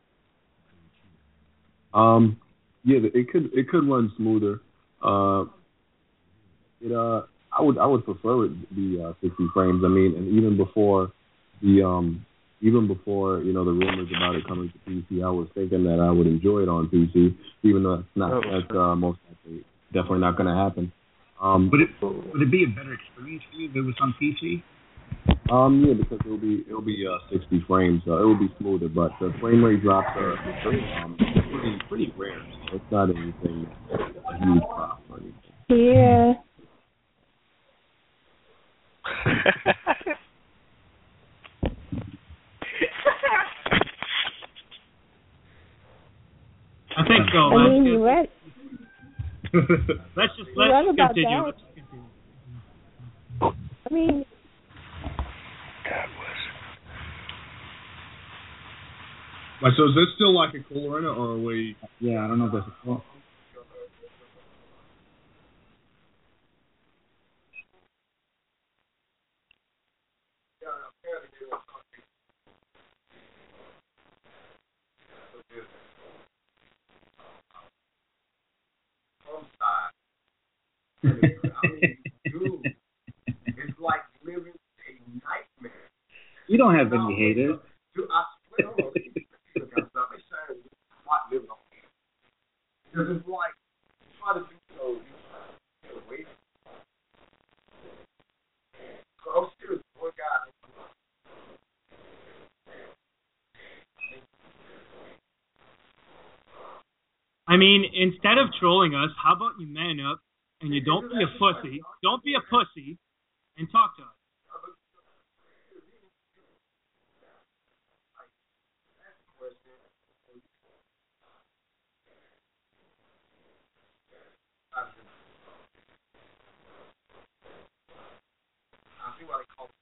S6: Um, yeah, it could it could run smoother. Uh, it uh, I would I would prefer it to be uh, sixty frames. I mean, and even before the um, even before you know the rumors about it coming to P C, I was thinking that I would enjoy it on P C, even though it's not
S7: Oh,
S6: that's uh, most likely definitely not going to happen. Um,
S4: Would it would it be a better experience for you if it was on P C?
S6: Um, yeah, because it'll be it'll be uh, sixty frames. Uh, it will be smoother, but the frame rate drops are um, pretty pretty rare. So it's not anything a huge problem or anything.
S8: Yeah.
S3: I think so.
S8: I
S3: Let's
S8: mean,
S3: just,
S8: you're right.
S3: let's just,
S8: You're
S3: let's
S8: right
S3: just
S8: about
S3: continue.
S8: that.
S3: Let's just continue.
S8: I mean,
S7: God bless.
S5: Wait, so is there still like a caller in it, or are we?
S4: Yeah, I don't know if there's a call.
S2: I mean, dude, it's like living a nightmare.
S4: You don't have any haters.
S2: Dude, I swear, hold on, let me look at stuff. They say it's not living on it. Because it's like, try to do so, you know, wait. So I'm serious, one guy.
S3: I mean, instead of trolling us, how about you man up and you don't be a pussy, don't be a pussy, and talk to us.
S2: I see why they call it.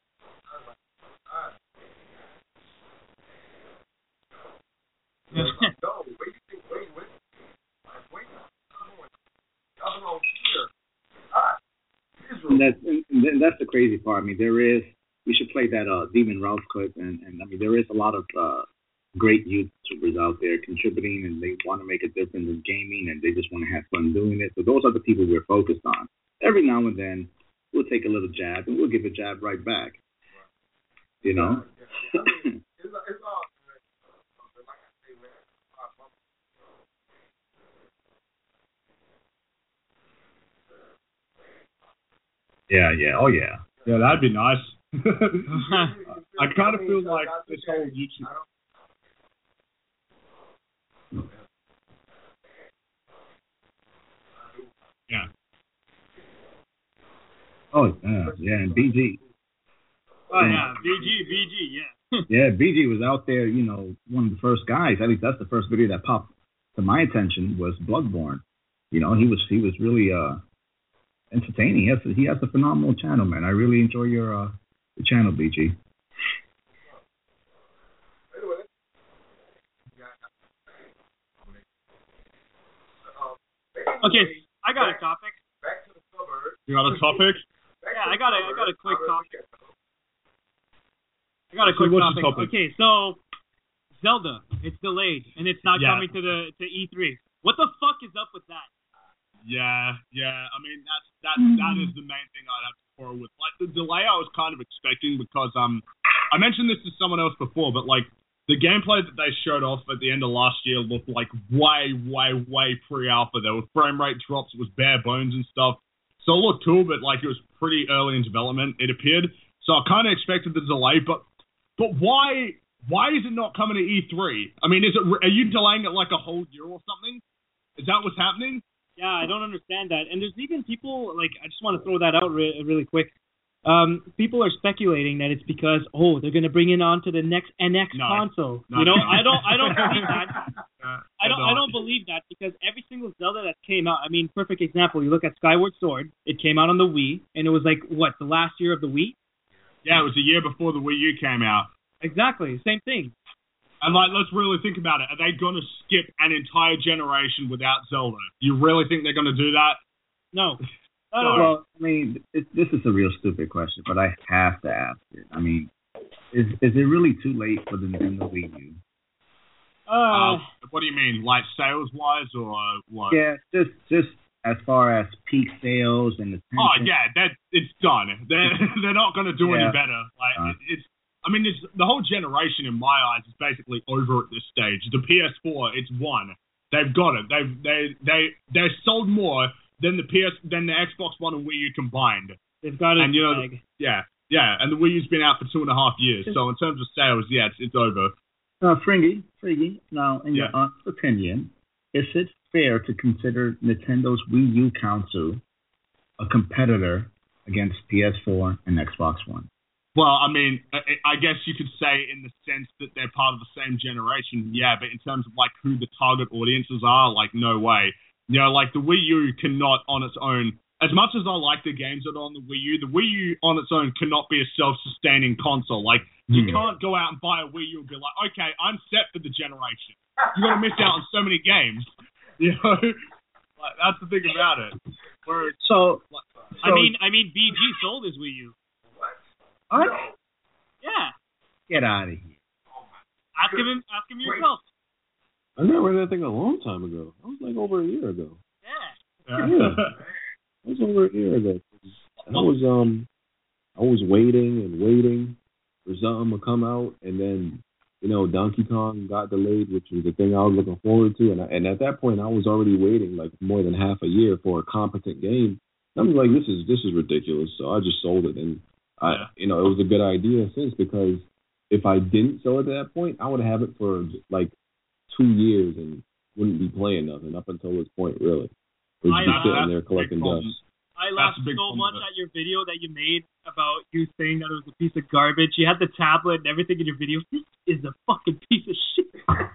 S2: No, where you think, wait, wait, like, wait, y'all belong here. Ah, Israel.
S4: And that's and, and that's the crazy part. I mean, there is. We should play that uh, Demon Ralph clip, and, and I mean, there is a lot of uh, great YouTubers out there contributing, and they want to make a difference in gaming, and they just want to have fun doing it. So those are the people we're focused on. Every now and then, we'll take a little jab, and we'll give a jab right back. You know?
S2: Yeah, I mean, it's, it's all good. But like I say, man,
S4: yeah, yeah, oh yeah.
S5: Yeah, that'd be nice. I kind of feel like this whole YouTube. Yeah.
S4: Oh, yeah, yeah, and B G.
S3: Oh, yeah, B G, B G, yeah.
S4: Yeah, B G was out there, you know, one of the first guys. At least that's the first video that popped to my attention was Bloodborne. You know, he was he was really uh entertaining. He has a, he has a phenomenal channel, man. I really enjoy your uh your channel, B G.
S3: Okay, I got a topic.
S2: Back to the suburbs.
S5: You got a topic?
S3: Yeah, I got a I got a quick topic. I got a
S5: So
S3: quick
S5: what's the
S3: topic.
S5: topic?
S3: Okay, so Zelda, it's delayed and it's not
S5: Yeah.
S3: coming to the to E three. What the fuck is up with that?
S5: Yeah, yeah. I mean, that's that that is the main thing I'd have to quarrel with. Like the delay, I was kind of expecting because um, I mentioned this to someone else before, but like the gameplay that they showed off at the end of last year looked like way, way, way pre-alpha. There were frame rate drops. It was bare bones and stuff. So it looked cool, but like it was pretty early in development. It appeared. So I kind of expected the delay, but but why why is it not coming to E three? I mean, is it are you delaying it like a whole year or something? Is that what's happening?
S3: Yeah, I don't understand that. And there's even people, like, I just want to throw that out re- really quick. Um, people are speculating that it's because, oh, they're going to bring it on to the next N X
S5: No.
S3: console.
S5: No,
S3: you know,
S5: no.
S3: I don't I don't believe that.
S5: Uh,
S3: I don't I don't believe that because every single Zelda that came out, I mean, perfect example, you look at Skyward Sword, it came out on the Wii, and it was like, what, the last year of the Wii?
S5: Yeah, it was a year before the Wii U came out.
S3: Exactly, same thing.
S5: And, like, let's really think about it. Are they going to skip an entire generation without Zelda? You really think they're going to do that?
S3: No.
S5: No.
S4: Well, I mean, it, this is a real stupid question, but I have to ask it. I mean, is is it really too late for the Nintendo Wii U?
S3: Uh,
S5: Uh, what do you mean? Like, sales-wise or what?
S4: Yeah, just just as far as peak sales and the.
S5: Oh, yeah, that it's done. They're, they're not going to do
S4: Yeah.
S5: any better. Like,
S4: Uh.
S5: it, it's... I mean, it's, the whole generation, in my eyes, is basically over at this stage. The P S four, it's won. They've got it. They've they they they sold more than the P S than the Xbox One and Wii U combined.
S3: they've got it.
S5: And you know, yeah, yeah, and the Wii U's been out for two and a half years. So in terms of sales, yeah, it's, it's over.
S4: Uh, Fringy, Fringy. Now, in your
S5: Yeah.
S4: honest opinion, is it fair to consider Nintendo's Wii U console a competitor against P S four and Xbox One?
S5: Well, I mean, I I guess you could say in the sense that they're part of the same generation, yeah, but in terms of, like, who the target audiences are, like, no way. You know, like, the Wii U cannot on its own, as much as I like the games that are on the Wii U, the Wii U on its own cannot be a self-sustaining console. Like, you
S4: Hmm.
S5: can't go out and buy a Wii U and be like, okay, I'm set for the generation. You're going to miss out on so many games. You know? Like, that's the thing about it. Where it's,
S4: So,
S5: like,
S3: I mean, I mean, B G sold his Wii U.
S4: what?
S3: Yeah.
S4: Get out of here.
S3: Ask him. Ask him yourself.
S6: I remember that thing a long time ago. That was like over a year ago.
S3: Yeah.
S6: Yeah. That was over a year ago. I was um, I was waiting and waiting for something to come out, and then you know Donkey Kong got delayed, which was the thing I was looking forward to, and I, and at that point I was already waiting like more than half a year for a competent game. I was like, this is this is ridiculous, so I just sold it, and I,
S5: Yeah.
S6: you know, it was a good idea since because if I didn't sell it at that point, I would have it for like two years and wouldn't be playing nothing up until this point, really. It
S3: I
S6: was just
S3: laughed.
S6: sitting there collecting
S5: Big problem.
S6: dust.
S3: I
S5: That's
S3: laughed
S5: a big
S3: so
S5: problem
S3: much
S5: with it.
S3: at your video that you made about you saying that it was a piece of garbage. You had the tablet and everything in your video. This is a fucking piece of shit.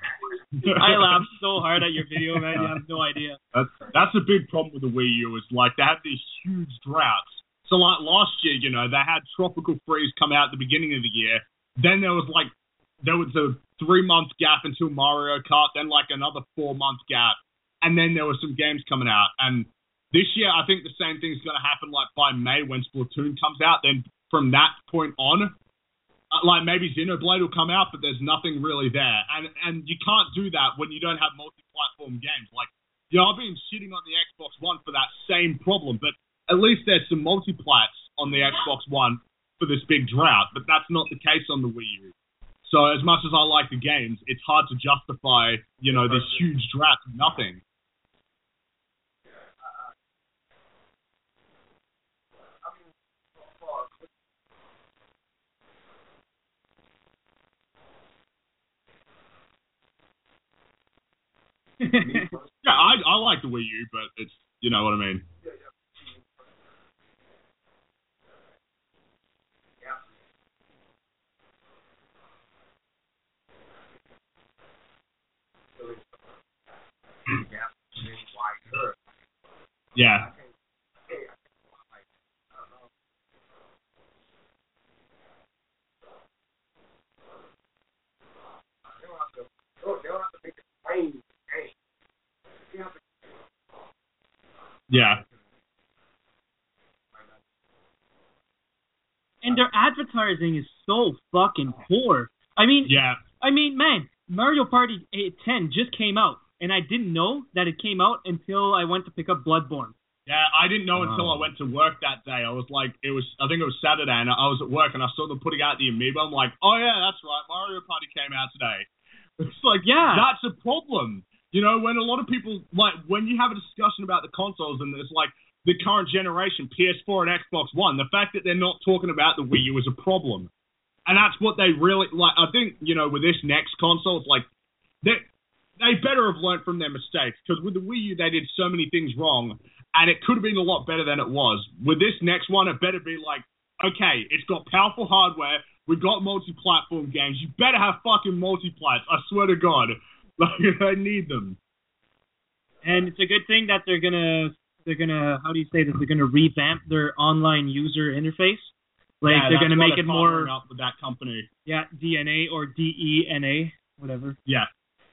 S3: I laughed so hard at your video, man. You have no idea.
S5: That's that's a big problem with the Wii U. Is like they had these huge droughts. So like last year, you know, they had Tropical Freeze come out at the beginning of the year. Then there was like there was a three month gap until Mario Kart. Then like another four month gap, and then there were some games coming out. And this year, I think the same thing's going to happen. Like by May when Splatoon comes out, then from that point on, uh, like maybe Xenoblade will come out, but there's nothing really there, and and you can't do that when you don't have multi-platform games. Like, you know, I've been shitting on the Xbox One for that same problem, but at least there's some multi-plats on the Xbox One for this big drought, but that's not the case on the Wii U. So as much as I like the games, it's hard to justify, you know, this huge drought of nothing. Yeah, I I like the Wii U, but it's, you know what I mean. Yeah. Yeah.
S3: And their advertising is so fucking poor. I mean,
S5: yeah.
S3: I mean, man, Mario Party ten just came out, and I didn't know that it came out until I went to pick up Bloodborne.
S5: Yeah, I didn't know until I went to work that day. I was like, it was, I think it was Saturday, and I was at work, and I saw them putting out the Amiibo. I'm like, oh yeah, that's right, Mario Party came out today. It's like,
S3: yeah,
S5: that's a problem. You know, when a lot of people, like, when you have a discussion about the consoles, and it's like, the current generation, P S four and Xbox One, the fact that they're not talking about the Wii U is a problem. And that's what they really, like, I think, you know, with this next console, it's like, they, they better have learned from their mistakes, because with the Wii U, they did so many things wrong, and it could have been a lot better than it was. With this next one, it better be like, okay, it's got powerful hardware, we've got multi-platform games, you better have fucking multi-plats, I swear to God. Like, I need them.
S3: And it's a good thing that they're gonna, they're gonna, how do you say this, they're gonna revamp their online user interface. Like,
S5: yeah,
S3: they're gonna make it more,
S5: up with that company.
S3: Yeah, D N A or D E N A, whatever.
S5: Yeah.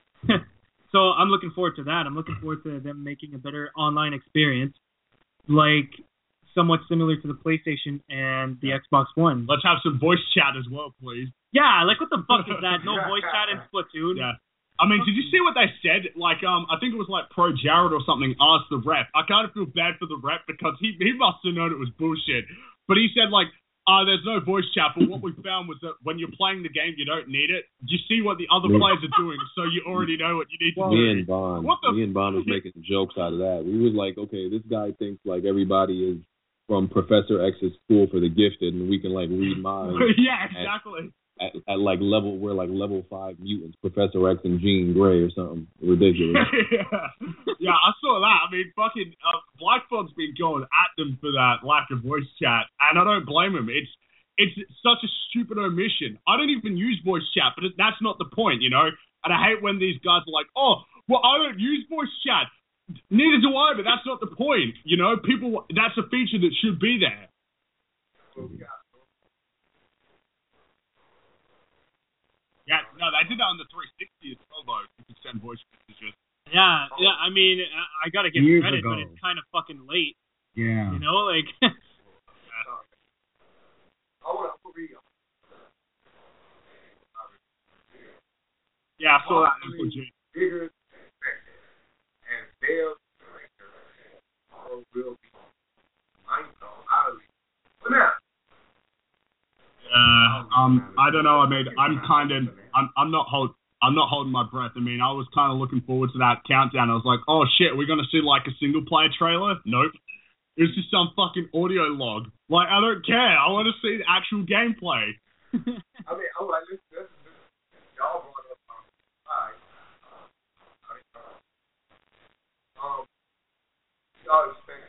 S3: So I'm looking forward to that. I'm looking forward to them making a better online experience, like somewhat similar to the PlayStation and the Xbox One.
S5: Let's have some voice chat as well, please.
S3: Yeah, like what the fuck is that? No voice chat in Splatoon.
S5: Yeah. I mean, did you see what they said? Like, um, I think it was like Pro Jared or something asked the rep. I kind of feel bad for the rep because he he must have known it was bullshit. But he said, like, uh, there's no voice chat, but what we found was that when you're playing the game, you don't need it. You see what the other
S6: me,
S5: players are doing, so you already know what you need to
S6: me
S5: do.
S6: And Bond,
S5: what the
S6: me and Bond was making jokes out of that. We was like, okay, this guy thinks like everybody is from Professor X's school for the gifted, and we can like read minds.
S5: Yeah, exactly.
S6: At, at like level, we're like level five mutants, Professor X and Jean Grey or something ridiculous.
S5: yeah. yeah, I saw that. I mean, fucking uh, Blackfog's been going at them for that lack of voice chat, and I don't blame him. It's it's such a stupid omission. I don't even use voice chat, but it, that's not the point, you know. And I hate when these guys are like, "Oh, well, I don't use voice chat." Neither do I, but that's not the point, you know. People, that's a feature that should be there. Yeah, no, they did that on the three sixty as well, though. You could send voice messages.
S3: Yeah, yeah. I mean, I gotta give
S4: Years
S3: credit,
S4: ago.
S3: but it's kind of fucking late.
S4: Yeah.
S3: You know, like.
S5: Yeah, I saw that. It was legit.
S2: Bigger and their will be mindful out of it. But now.
S5: Uh, um, I don't know. I mean, I'm kind of, I'm, I'm not hold, I'm not holding my breath. I mean, I was kind of looking forward to that countdown. I was like, oh shit, we're gonna see like a single player trailer? Nope. It's just some fucking audio log. Like, I don't care. I want to see the actual gameplay.
S2: I mean, I like this. This is y'all brought up on five. Um, y'all expect.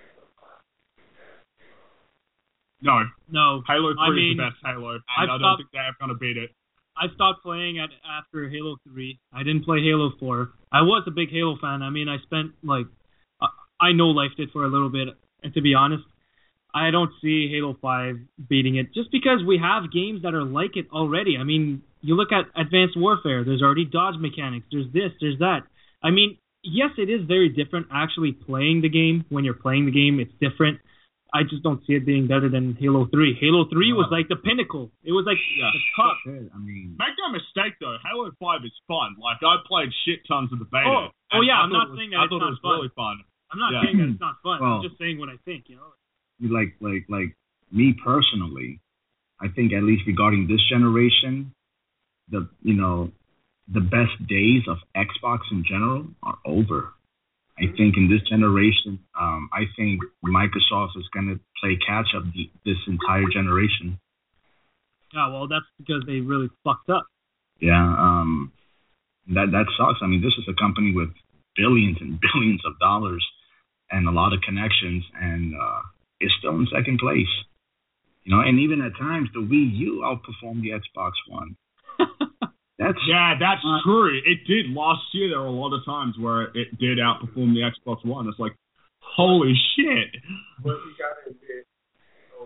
S5: No.
S3: No.
S5: Halo three
S3: I mean,
S5: is the best Halo, and
S3: I've
S5: I don't
S3: stopped,
S5: think they're ever going to beat it.
S3: I stopped playing at after Halo three. I didn't play Halo four. I was a big Halo fan. I mean, I spent, like, uh, I no-lifed it for a little bit, and to be honest, I don't see Halo five beating it, just because we have games that are like it already. I mean, you look at Advanced Warfare, there's already dodge mechanics, there's this, there's that. I mean, yes, it is very different actually playing the game. When you're playing the game, it's different. I just don't see it being better than Halo three. Halo three was like the pinnacle. It was like
S5: Yeah.
S3: the top.
S4: I mean,
S5: Make no mistake though, Halo five is fun. Like I played shit tons of the beta.
S3: Oh, oh
S5: and
S3: yeah,
S5: I
S3: I'm
S5: thought
S3: not
S5: it was-
S3: saying that
S5: I
S3: it's
S5: thought
S3: not
S5: it was
S3: fun.
S5: really fun.
S3: I'm not
S5: Yeah.
S3: saying that it's not fun.
S4: Well,
S3: I'm just saying what I think, you know.
S4: like like like me personally, I think at least regarding this generation, the you know the best days of Xbox in general are over. I think in this generation, um, I think Microsoft is going to play catch up the, this entire generation.
S3: Yeah, well, that's because they really fucked up.
S4: Yeah, um, that that sucks. I mean, this is a company with billions and billions of dollars and a lot of connections, and uh, it's still in second place. You know, and even at times the Wii U outperformed the Xbox One. That's
S5: Yeah, that's
S4: uh,
S5: true. It did last year. There were a lot of times where it did outperform the Xbox One. It's like, holy shit.
S2: But you gotta admit, so,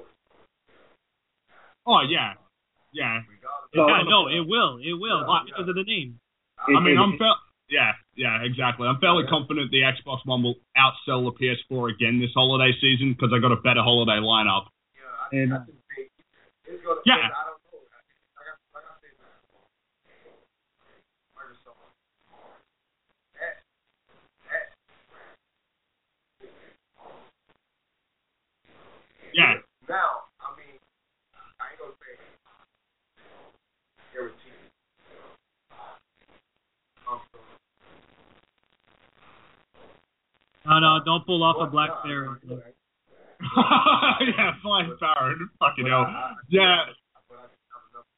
S5: Oh yeah, yeah.
S2: regardless,
S4: So-
S3: Yeah, no, it will. It will.
S2: Yeah,
S3: just because of the name.
S5: I mean,
S4: it-
S5: I'm
S4: it-
S5: fa- yeah, yeah, exactly. I'm fairly confident the Xbox One will outsell the P S four again this holiday season because they got a better holiday lineup.
S2: yeah, I,
S4: And-
S2: I just think it's gonna.
S5: Yeah.
S2: I don't know. Like I, like I said, Microsoft. That, that,
S5: Yeah,
S2: now, I mean, I ain't gonna say guaranteed. Um,
S3: No, no, don't pull off a Black
S2: nah,
S3: Bear.
S2: nah, nah,
S5: yeah, flying Baron, fucking
S2: but
S5: hell.
S2: I- I-
S5: Yeah,
S2: but I think I'm enough.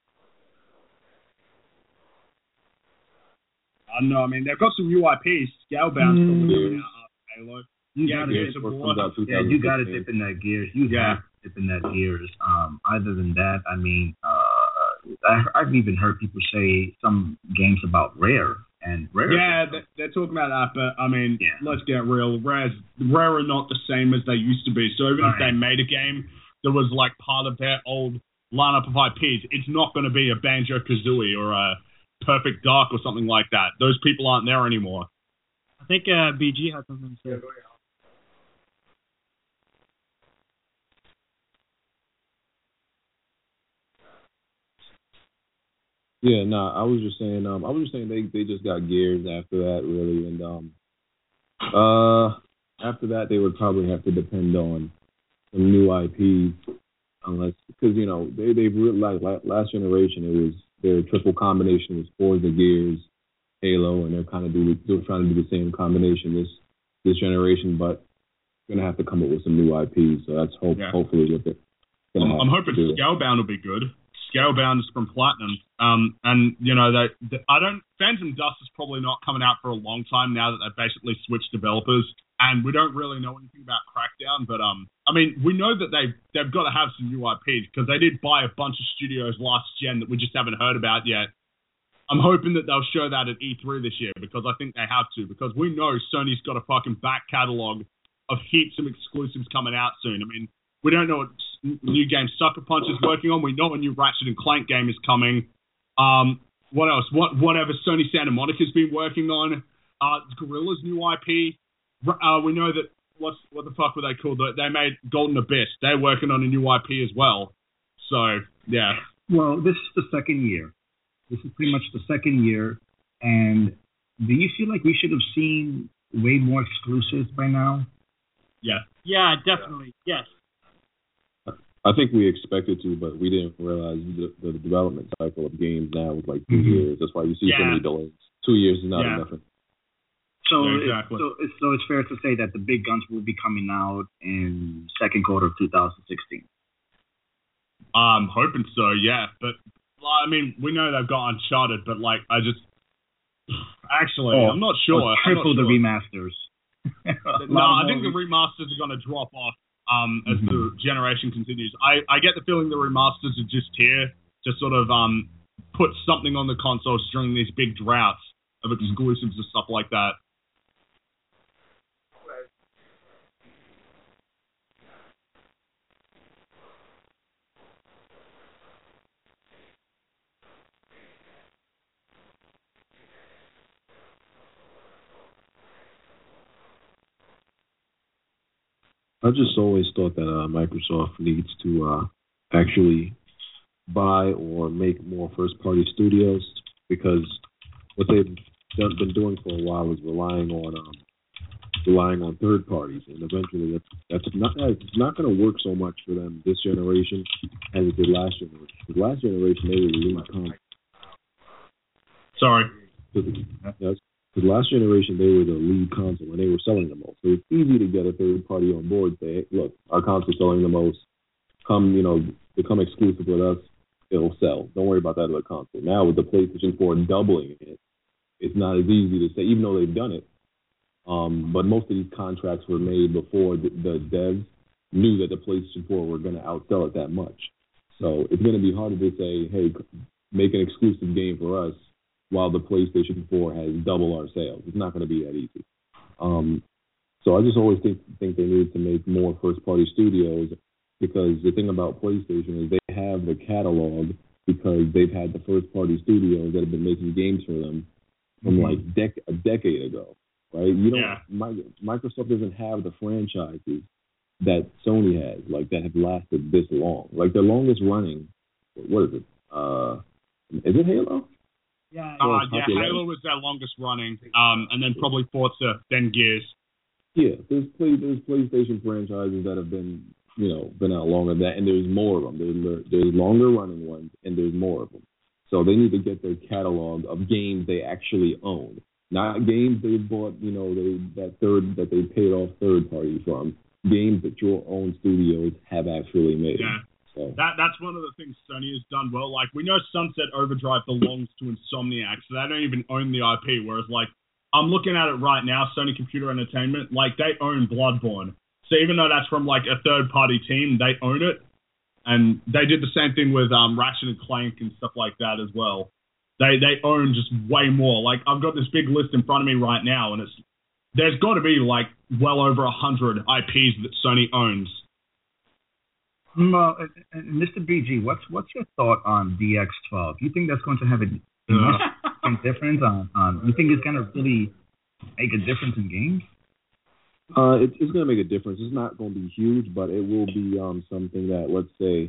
S5: I don't know. I mean, they've got some new I Ps. Scalebound's
S4: Mm.
S5: probably coming out after Halo.
S4: you
S5: Yeah,
S4: gotta
S5: Gears
S4: dip,
S5: of
S6: Four
S5: War.
S6: comes out
S4: yeah, you gotta
S6: 2016.
S4: dip in that gears. You
S5: Yeah.
S4: have to dip in that gears. Um, other than that, I mean, uh, I, I've even heard people say some games about Rare and Rare.
S5: Yeah, they- they're talking about that, but I mean,
S4: Yeah.
S5: let's get real. Rare's, Rare are not the same as they used to be. So even if
S4: Right.
S5: they made a game that was like part of their old lineup of I Ps, it's not going to be a Banjo Kazooie or a Perfect Dark or something like that. Those people aren't there anymore.
S3: I think uh, B G had something to say.
S2: Yeah, go ahead.
S6: Yeah, no, I was just saying. Um, I was just saying they they just got Gears after that, really, and um, uh, after that they would probably have to depend on some new I Ps, unless because you know they they've really, like la- last generation it was their triple combination was Forza, Gears, Halo, and they're kind of do still trying to do the same combination this this generation, but gonna have to come up with some new I Ps. So that's hope
S5: Yeah.
S6: hopefully what they're gonna
S5: I'm,
S6: have
S5: I'm
S6: to
S5: hoping
S6: do.
S5: Scalebound will be good. Scalebound is from Platinum, um, and you know they, they. I don't. Phantom Dust is probably not coming out for a long time now that they've basically switched developers, and we don't really know anything about Crackdown. But um, I mean, we know that they they've got to have some new I Ps because they did buy a bunch of studios last gen that we just haven't heard about yet. I'm hoping that they'll show that at E three this year because I think they have to because we know Sony's got a fucking back catalog of heaps of exclusives coming out soon. I mean, we don't know what new game Sucker Punch is working on. We know a new Ratchet and Clank game is coming. Um, what else? What whatever Sony Santa Monica's been working on. Uh, Gorilla's new I P. Uh, we know that what's what the fuck were they called? They made Golden Abyss. They're working on a new I P as well. So yeah.
S4: Well, this is the second year. This is pretty much the second year. And do you feel like we should have seen way more exclusives by now?
S5: Yeah.
S3: Yeah, definitely. Yes.
S6: I think we expected to, but we didn't realize the, the development cycle of games now was like 2
S4: Mhm.
S6: years. That's why you see so
S5: Yeah.
S6: many delays. Two years is not
S5: Yeah.
S6: enough.
S4: So,
S5: Yeah,
S4: it's,
S5: exactly.
S4: so, it's, so it's fair to say that the big guns will be coming out in second quarter of two thousand sixteen.
S5: I'm hoping so, yeah. But well, I mean, we know they've got Uncharted, but like, I just actually,
S4: Oh,
S5: I'm not sure.
S4: Or
S5: I'm
S4: triple
S5: not
S4: the
S5: sure.
S4: remasters. A
S5: No,
S4: lot
S5: I think the
S4: more-
S5: remasters are going to drop off um, as
S4: Mhm.
S5: the generation continues. I, I get the feeling the remasters are just here to sort of um, put something on the consoles during these big droughts of exclusives and stuff like that.
S6: I just always thought that uh, Microsoft needs to uh, actually buy or make more first-party studios, because what they've done, been doing for a while is relying on um, relying on third parties, and eventually that's, that's not it's not going to work so much for them this generation as it did last generation. Because last generation they were the lead console.
S5: Sorry.
S6: Because last generation they were the lead console and they were selling the most. So it's easy to get a third party on board and say, hey, look, our console's selling the most. Come, you know, become exclusive with us. It'll sell. Don't worry about that other console. Now with the PlayStation four doubling it, it's not as easy to say, even though they've done it. Um, but most of these contracts were made before the, the devs knew that the PlayStation four were going to outsell it that much. So it's going to be harder to say, hey, make an exclusive game for us while the PlayStation four has double our sales. It's not going to be that easy. Um, so I just always think think they need to make more first-party studios, because the thing about PlayStation is they have the catalog because they've had the first-party studios that have been making games for them from like dec- a decade ago, right? You don't.
S5: Yeah.
S6: My, Microsoft doesn't have the franchises that Sony has, like that have lasted this long. Like the longest running, what is it? Uh, is it Halo?
S3: Yeah.
S5: Uh, yeah, Halo was their longest running, um, and then probably Forza, then Gears.
S6: Yeah, there's play, there's PlayStation franchises that have been, you know, been out longer than that, and there's more of them. There's there's longer running ones, and there's more of them. So they need to get their catalog of games they actually own, not games they bought, you know, they that third that they paid off third party from. Games that your own studios have actually made.
S5: Yeah.
S6: So.
S5: That that's one of the things Sony has done well. Like, we know Sunset Overdrive belongs to Insomniac, so they don't even own the I P. Whereas, like, I'm looking at it right now, Sony Computer Entertainment, like, they own Bloodborne. So even though that's from, like, a third-party team, they own it. And they did the same thing with um, Ratchet and Clank and stuff like that as well. They they own just way more. Like, I've got this big list in front of me right now, and it's there's got to be, like, well over one hundred I Ps that Sony owns.
S4: Well, uh, Mister B G, what's what's your thought on D X twelve? You think that's going to have a significant difference on, on? You think it's going to really make a difference in games?
S6: Uh, it, it's going to make a difference. It's not going to be huge, but it will be um something that, let's say,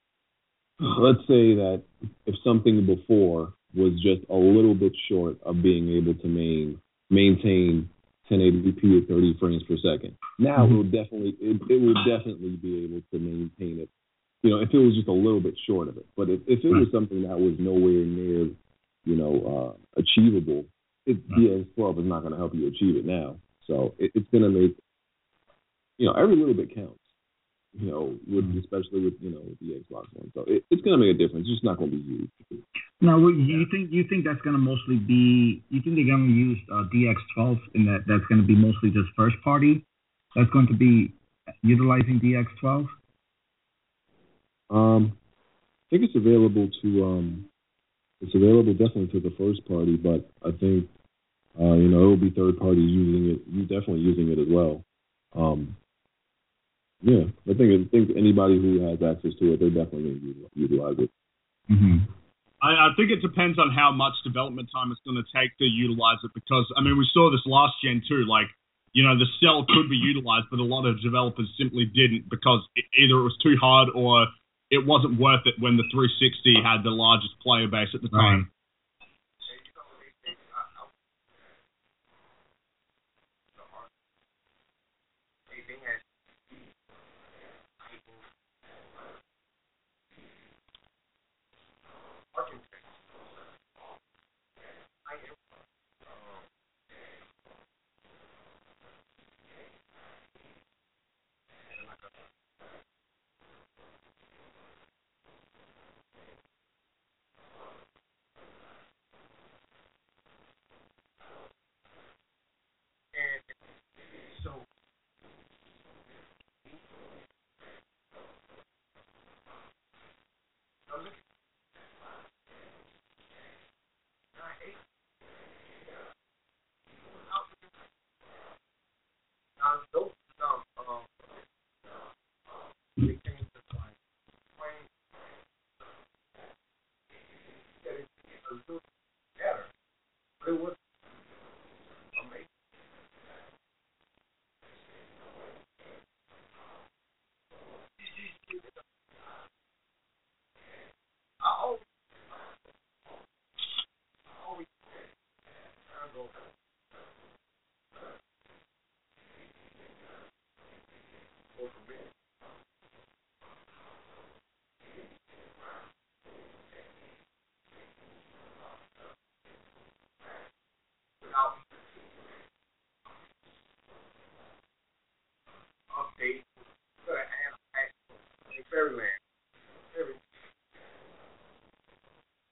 S6: let's say that if something before was just a little bit short of being able to main, maintain ten eighty p at thirty frames per second. Now mm-hmm. it will definitely it, it will definitely be able to maintain it. You know, if it was just a little bit short of it. But if, if it was something that was nowhere near, you know, uh, achievable, it, D X twelve is not going to help you achieve it now. So it, it's going to make, you know, every little bit counts. You know, with, especially with you know with the Xbox One. So it, it's going to make a difference. It's just not going to be huge.
S4: Now, you think you think that's going to mostly be? You think they're going to use uh, D X twelve and that that's going to be mostly just first party? That's going to be utilizing D X twelve.
S6: Um, I think it's available to um, it's available definitely to the first party, but I think uh, you know it will be third parties using it. You definitely using it as well. Um, yeah, I think I think anybody who has access to it, they're definitely going to utilize it.
S4: Mm-hmm.
S5: I, I think it depends on how much development time it's going to take to utilize it, because, I mean, we saw this last gen too. Like, you know, the cell could be utilized, but a lot of developers simply didn't, because it, either it was too hard or it wasn't worth it when the three sixty had the largest player base at the time.
S4: Right.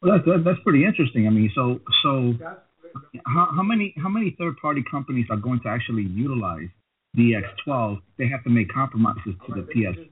S4: Well, that's that's pretty interesting. I mean, so so how, how many how many third party companies are going to actually utilize the X twelve? They have to make compromises to the P S.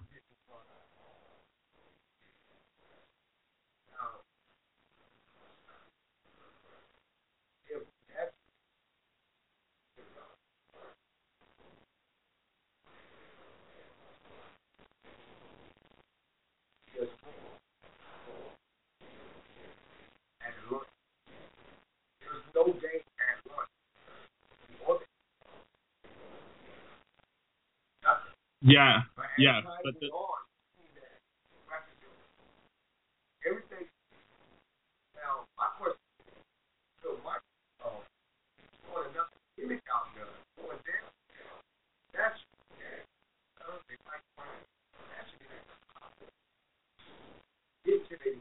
S5: Yeah, yeah, but the,
S2: everything. Now, my question is, so Microsoft throwing enough gimmick out there, going down. That's I don't think Microsoft actually get to the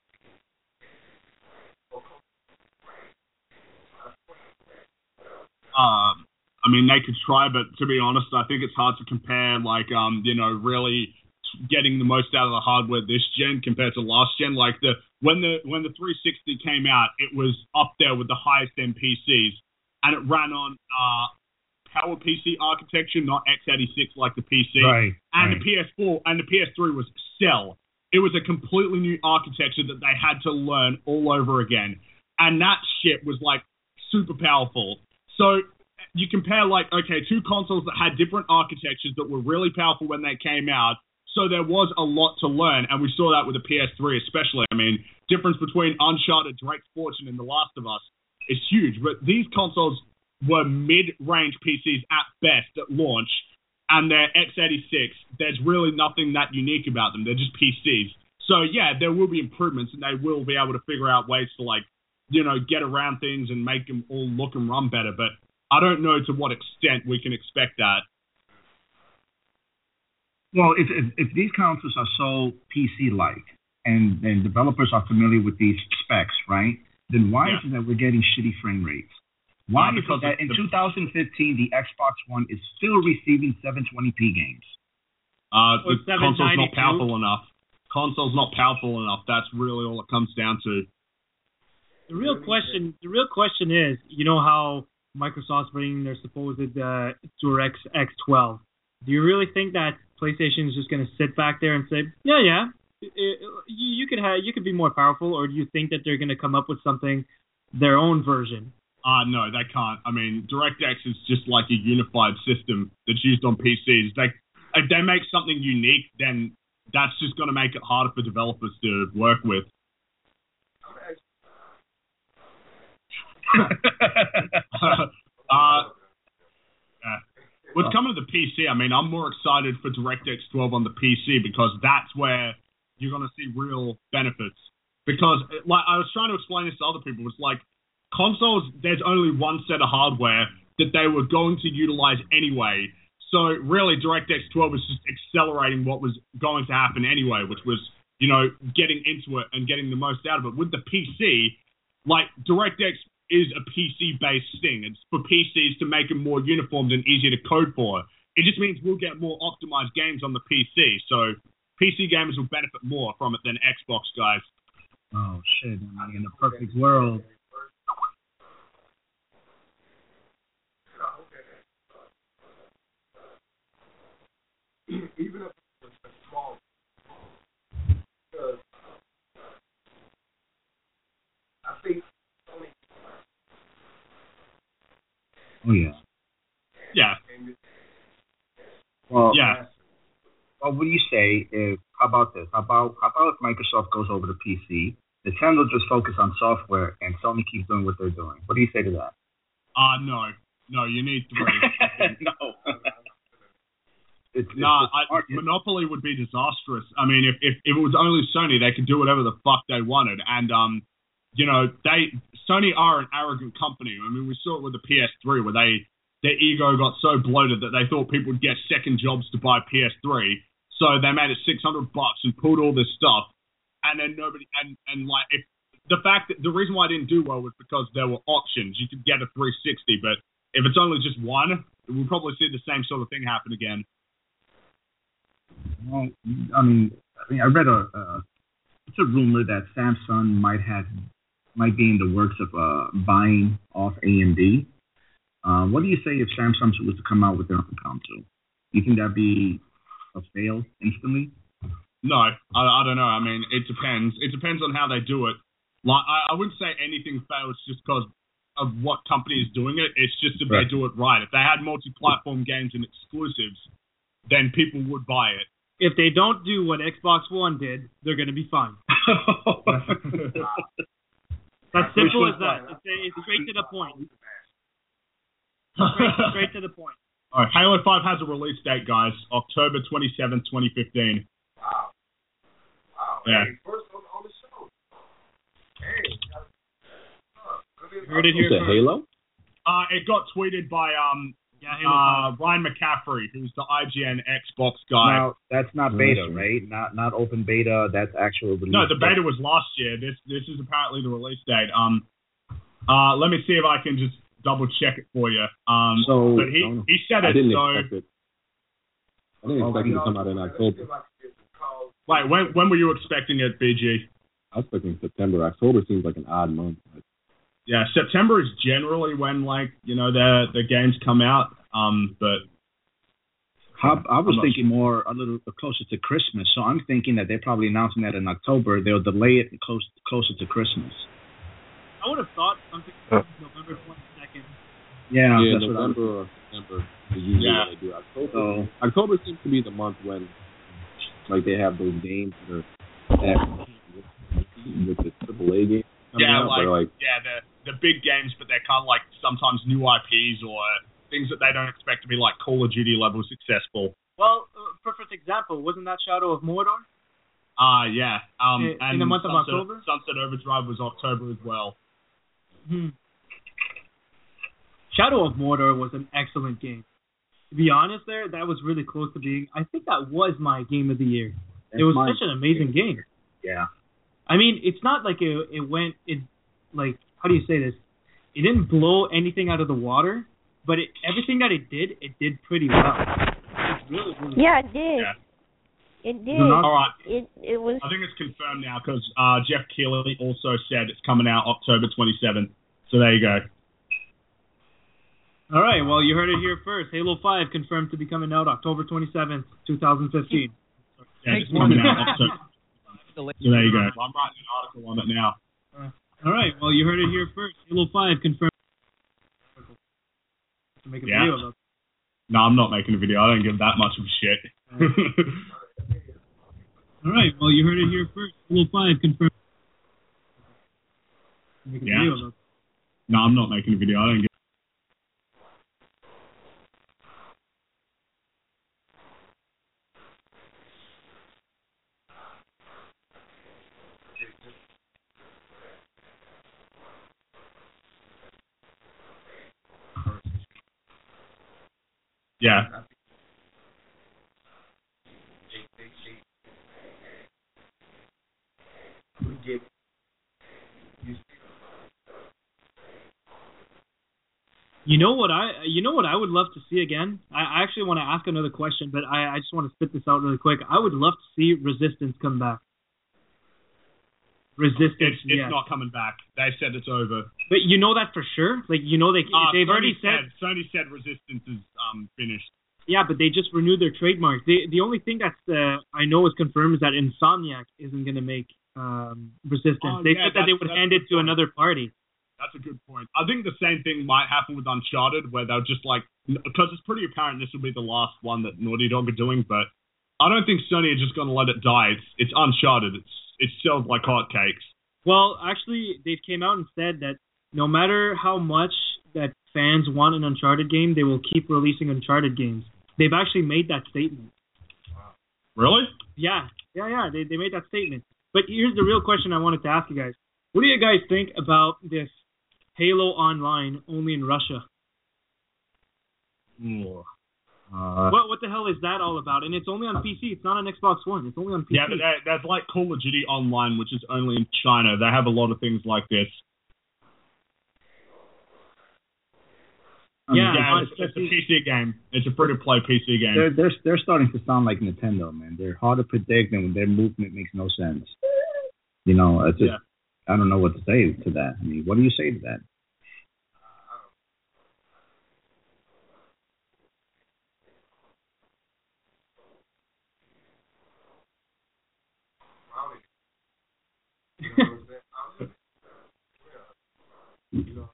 S5: um. I mean, they could try, but to be honest, I think it's hard to compare, like, um, you know, really getting the most out of the hardware this gen compared to last gen. Like, the when the when the three sixty came out, it was up there with the highest end P Cs, and it ran on uh, Power P C architecture, not x eighty-six like the P C.
S4: Right.
S5: And
S4: right.
S5: the P S four and the P S three was Cell. It was a completely new architecture that they had to learn all over again, and that shit was like super powerful. So you compare, like, okay, two consoles that had different architectures that were really powerful when they came out, so there was a lot to learn, and we saw that with the P S three especially. I mean, difference between Uncharted, Drake's Fortune, and The Last of Us is huge, but these consoles were mid-range P Cs at best at launch, and they're x eighty-six. There's really nothing that unique about them. They're just P Cs. So, yeah, there will be improvements, and they will be able to figure out ways to, like, you know, get around things and make them all look and run better, but I don't know to what extent we can expect that.
S4: Well, if if, if these consoles are so P C-like and, and developers are familiar with these specs, right, then why
S5: yeah.
S4: is it that we're getting shitty frame rates? Why uh, is it that in
S5: the,
S4: two thousand fifteen the Xbox One is still receiving seven twenty p games?
S5: Uh, the console's not powerful enough. Console's not powerful enough. That's really all it comes down to.
S3: The real question, the real question is, you know how Microsoft's bringing their supposed uh, DualSense X twelve. Do you really think that PlayStation is just going to sit back there and say, yeah, yeah, it, it, you, you could have, you could be more powerful, or do you think that they're going to come up with something, their own version?
S5: Uh, no, they can't. I mean, DirectX is just like a unified system that's used on P Cs. They, if they make something unique, then that's just going to make it harder for developers to work with. uh, yeah. What's coming to the P C, I mean, I'm more excited for DirectX twelve on the P C because that's where you're going to see real benefits. Because, like, I was trying to explain this to other people. It's like, consoles, there's only one set of hardware that they were going to utilize anyway. So, really, DirectX twelve is just accelerating what was going to happen anyway, which was, you know, getting into it and getting the most out of it. With the P C, like, DirectX is a P C-based thing. It's for P Cs to make them more uniformed and easier to code for. It just means we'll get more optimized games on the P C. So P C gamers will benefit more from it than Xbox guys.
S4: Oh, shit. I mean, in a perfect world.
S2: Even if it's a small, because I think
S4: Oh, yeah.
S5: Yeah.
S4: Well,
S5: yeah.
S4: Well, what do you say if, how about this? How about, how about if Microsoft goes over to P C, Nintendo just focus on software, and Sony keeps doing what they're doing? What do you say to that?
S5: Uh, no. No, you need three.
S4: no. It's,
S5: no, nah, I, Monopoly would be disastrous. I mean, if, if, if it was only Sony, they could do whatever the fuck they wanted. And, um, you know, they Sony are an arrogant company. I mean, we saw it with the P S three where they their ego got so bloated that they thought people would get second jobs to buy P S three. So they made it six hundred bucks and pulled all this stuff. And then nobody, and, and like, if, the fact that the reason why I didn't do well was because there were options. You could get a three sixty, but if it's only just one, we'll probably see the same sort of thing happen again.
S4: Well, I mean, I mean, I read a, a a rumor that Samsung might have might be in the works of uh, buying off A M D. Uh, what do you say if Samsung was to come out with their own console? Do you think that'd be a fail instantly?
S5: No, I, I don't know. I mean, it depends. It depends on how they do it. Like, I, I wouldn't say anything fails just because of what company is doing it. It's just if
S4: Right.
S5: they do it right. If they had multi-platform games and exclusives, then people would buy it.
S3: If they don't do what Xbox One did, they're going to be fine. As simple as that. It's, it's straight to the point. Straight, straight to the point.
S5: All right, Halo five has a release date, guys. October twenty-seventh, twenty fifteen.
S2: Wow. Wow.
S5: Yeah.
S2: Hey, first on, on the show. Hey. Uh,
S3: Heard it here
S6: Is it
S3: first.
S6: Halo?
S5: Uh, it got tweeted by um
S3: Yeah, Halo
S5: uh, Ryan McCaffrey, who's the I G N Xbox guy.
S4: Now that's not beta, right? Not not open beta. That's actual release.
S5: No, the beta was last year. This this is apparently the release date. Um, uh, let me see if I can just double check it for you. Um,
S4: So-
S5: but he he said
S6: I
S5: it.
S6: didn't
S5: So
S6: expect it. I didn't expect it to come out in October.
S5: wait, when when were you expecting it, B G?
S6: I was expecting September. October seems like an odd month.
S5: Yeah, September is generally when like you know the the games come out. Um, but
S4: How, I was
S5: I'm not
S4: thinking more a little closer to Christmas, so I'm thinking that they're probably announcing that in October. They'll delay it close closer to Christmas.
S3: I would have thought something
S6: Huh.
S3: November twenty-second.
S4: Yeah,
S6: Yeah,
S4: that's what I was.
S6: November or December is usually
S5: Yeah.
S6: when they do. October.
S4: So
S6: October seems to be the month when, like, they have those games that are that have with the triple A games coming
S5: yeah,
S6: out.
S5: like,
S6: They're like,
S5: yeah, the the big games, but they're kind of like sometimes new I Ps or things that they don't expect to be like Call of Duty level successful.
S3: Well, uh, perfect example. Wasn't that Shadow of Mordor?
S5: Ah, uh, yeah. Um,
S3: In- in
S5: and
S3: the month of
S5: Sunset,
S3: October?
S5: Sunset Overdrive was October as well.
S3: Hmm. Shadow of Mordor was an excellent game. To be honest, there that was really close to being. I think that was my game of the year.
S4: that's
S3: it was
S4: my-
S3: such an amazing game.
S4: Yeah.
S3: I mean, it's not like it it went it like how do you say this? It didn't blow anything out of the water, but it, everything that it did, it did pretty well. It's really, really
S8: Yeah, it did.
S5: Yeah.
S8: It did.
S3: You're not-
S5: All right.
S8: It it was.
S5: I think it's confirmed now because uh, Jeff Keighley also said it's coming out October twenty-seventh. So there you go.
S3: All right, well, you heard it here first. Halo five confirmed to be coming out October twenty-seventh, twenty fifteen.
S5: Yeah, it's coming out October. So there you go. I'm writing an article on it now.
S3: All right, well, you heard it here first. Halo five confirmed to make a
S5: Yeah.
S3: video about
S5: No, I'm not making a video. I don't give that much of a shit.
S3: All right, well, you heard it here first. Halo five confirmed to make a
S5: Yeah.
S3: video about
S5: No, I'm not making a video. I don't give. Yeah.
S2: We get used
S3: You know what I you know what I would love to see again? I, I actually want to ask another question, but I, I just want to spit this out really quick. I would love to see Resistance come back. Resistance,
S5: It's, it's
S3: yeah.
S5: not coming back. They said it's over.
S3: But you know that for sure? Like you know they
S5: Uh,
S3: they've
S5: Sony
S3: already said,
S5: Sony said Resistance is um finished.
S3: yeah, but they just renewed their trademark. The the only thing that's uh, I know is confirmed is that Insomniac isn't going to make um, Resistance.
S5: Oh,
S3: they
S5: yeah,
S3: said that they
S5: that's-
S3: would
S5: that's
S3: hand it to
S5: good.
S3: another party.
S5: That's a good point. I think the same thing might happen with Uncharted, where they'll just like, because it's pretty apparent this will be the last one that Naughty Dog are doing, but I don't think Sony are just going to let it die. It's it's Uncharted. It's it sells like hotcakes.
S3: Well, actually, they came out and said that no matter how much that fans want an Uncharted game, they will keep releasing Uncharted games. They've actually made that statement.
S5: Really?
S3: Yeah, yeah, yeah. They they made that statement. But here's the real question I wanted to ask you guys. What do you guys think about this Halo Online only in Russia?
S4: Uh,
S3: What what the hell is that all about? And it's only on P C. It's not on Xbox One. It's only on P C.
S5: Yeah, but that, that's like Call of Duty Online, which is only in China. They have a lot of things like this.
S4: I mean,
S3: Yeah,
S5: Yeah,
S3: on
S5: it's, it's a P C game. It's a free-to-play P C game.
S4: they're they're they're starting to sound like Nintendo, man. They're hard to predict, and their movement makes no sense. You know, it's just,
S5: Yeah.
S4: I don't know what to say to that. I mean, what do you say to that?
S2: You know what I'm saying? I'm just, you know,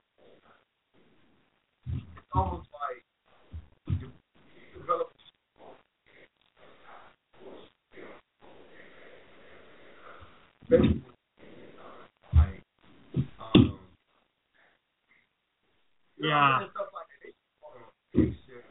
S2: it's almost like you, you develop. Basically, like, um, you know,
S3: Yeah.
S2: and stuff like that. They want to fix it.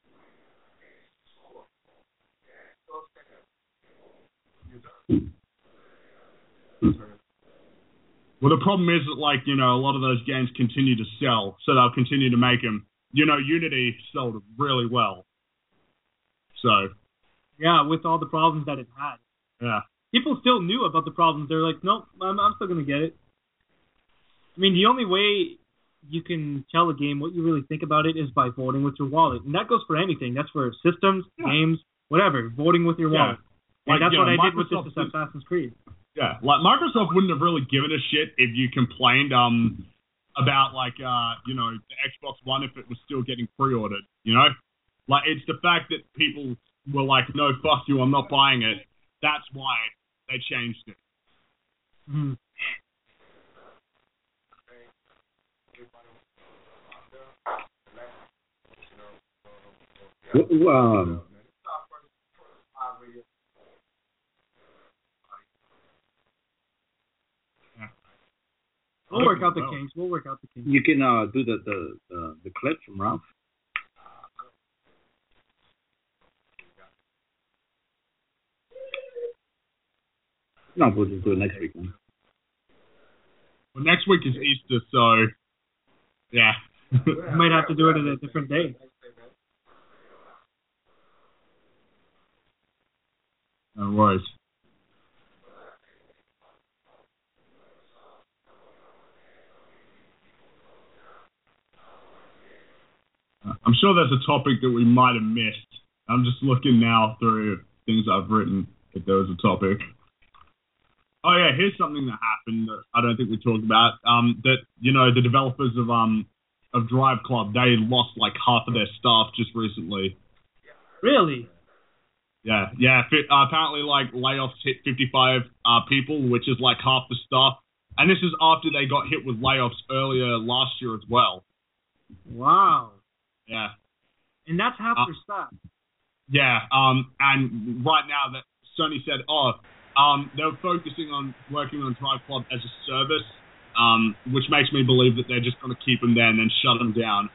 S5: Well, the problem is that, like, you know, a lot of those games continue to sell, so they'll continue to make them. You know, Unity sold really well. So.
S3: Yeah, with all the problems that it had.
S5: Yeah.
S3: People still knew about the problems. They're like, nope, I'm, I'm still going to get it. I mean, the only way you can tell a game what you really think about it is by voting with your wallet. And that goes for anything. That's for systems, yeah. games, whatever. Voting with your wallet. Yeah. Like, that's what know, I did with this Assassin's Creed.
S5: Yeah, like Microsoft wouldn't have really given a shit if you complained um about like uh you know the Xbox One if it was still getting pre-ordered. You know, like it's the fact that people were like, no, fuck you, I'm not buying it. That's why they changed it.
S3: Mm-hmm.
S4: Well, um,
S3: We'll work out the kinks. We'll work out the kinks.
S4: You can uh, do the, the, the, the clip from Ralph. No, we'll just do it next week, man.
S5: Well, next week is Easter, so yeah.
S3: We might have to do it at a different day.
S5: No worries. I'm sure there's a topic that we might have missed. I'm just looking now through things I've written if there was a topic. Oh yeah, here's something that happened that I don't think we talked about. Um, that you know the developers of um of Drive Club, they lost like half of their staff just recently.
S3: Really?
S5: Yeah, yeah. Uh, apparently, like layoffs hit fifty-five uh, people, which is like half the staff. And this is after they got hit with layoffs earlier last year as well.
S3: Wow.
S5: Yeah.
S3: And that's half
S5: uh,
S3: their staff.
S5: Yeah. Um. And right now that Sony said, oh, um, they're focusing on working on Drive Club as a service, um, which makes me believe that they're just going to keep them there and then shut them down.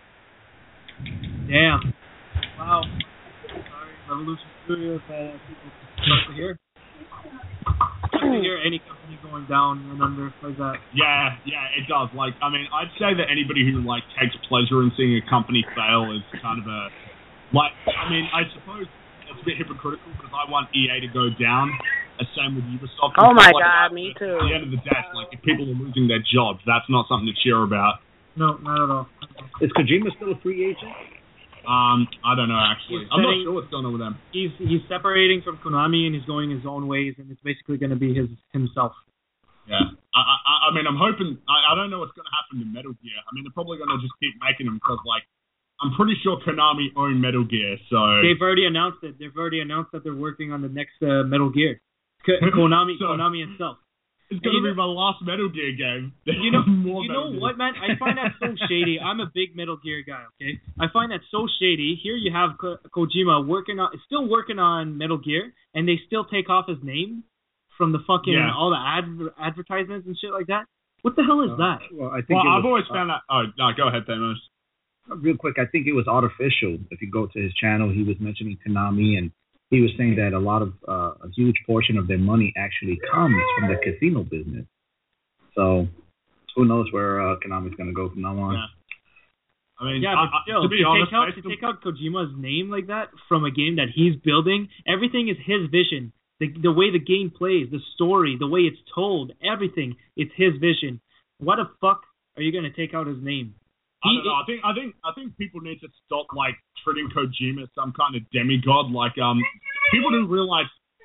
S3: Damn. Wow. Sorry, Revolution Studios. Uh, people start to hear. Start to hear any company going down and under like that.
S5: Yeah, yeah, it does. Like, I mean, I'd say that anybody who like takes pleasure in seeing a company fail is kind of a like. I mean, I suppose it's a bit hypocritical because I want E A to go down. The same with Ubisoft.
S7: Oh my
S5: like
S7: god,
S5: that.
S7: me too.
S5: At the end of the day, like if people are losing their jobs, that's not something to cheer about.
S3: No, not at all.
S4: Is Kojima still a free agent?
S5: Um, I don't know actually.
S3: He's
S5: I'm not
S3: setting,
S5: sure what's going on with them.
S3: He's he's separating from Konami and he's going his own ways, and it's basically going to be his himself.
S5: Yeah, I I, I mean, I'm hoping. I, I don't know what's going to happen to Metal Gear. I mean, they're probably going to just keep making them because, like, I'm pretty sure Konami own Metal Gear, so
S3: they've already announced it. They've already announced that they're working on the next uh, Metal Gear. K- Konami,
S5: so,
S3: Konami itself.
S5: It's going to be my last Metal Gear game.
S3: You know,
S5: More
S3: you know
S5: Metal
S3: what,
S5: Gear.
S3: man? I find that so shady. I'm a big Metal Gear guy. Okay, I find that so shady. Here you have Ko- Kojima working on, still working on Metal Gear, and they still take off his name from the fucking
S5: Yeah.
S3: all the ad- advertisements and shit like that. What the hell is
S4: Uh,
S3: that?
S4: Well, I think
S5: Well,
S4: it
S5: I've
S4: was,
S5: always found that. Oh, no, go ahead, Thanos.
S4: uh, real quick. I think it was artificial. If you go to his channel, he was mentioning Konami, and he was saying that a lot of uh, a huge portion of their money actually comes from the casino business. So who knows where uh, Konami's going to go from now on?
S5: Yeah. I mean,
S3: Yeah,
S5: I,
S3: but still,
S5: I, to be
S3: to,
S5: honest,
S3: take out,
S5: based
S3: to
S5: on-
S3: take out Kojima's name like that from a game that he's building, everything is his vision. The the way the game plays, the story, the way it's told, everything, it's his vision. Why the fuck are you gonna take out his name?
S5: I don't know. I think I think I think people need to stop like treating Kojima as some kind of demigod. Like um, people do realize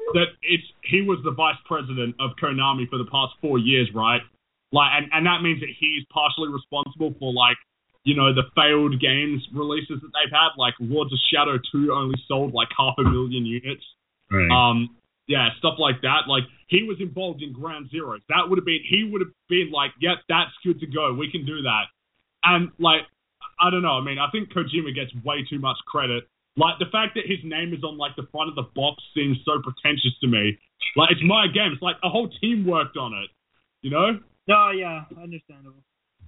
S5: that it's he was the vice president of Konami for the past four years, right? Like, and, and that means that he's partially responsible for, like, you know, the failed games releases that they've had. Like, Lords of Shadow two only sold like half a million units.
S4: Right.
S5: Um, yeah, stuff like that. Like, he was involved in Ground Zeroes. That would have been, he would have been like, yep, that's good to go. We can do that. And, like, I don't know. I mean, I think Kojima gets way too much credit. Like, the fact that his name is on, like, the front of the box seems so pretentious to me. Like, it's my game. It's like a whole team worked on it, you know?
S3: No, yeah, understandable.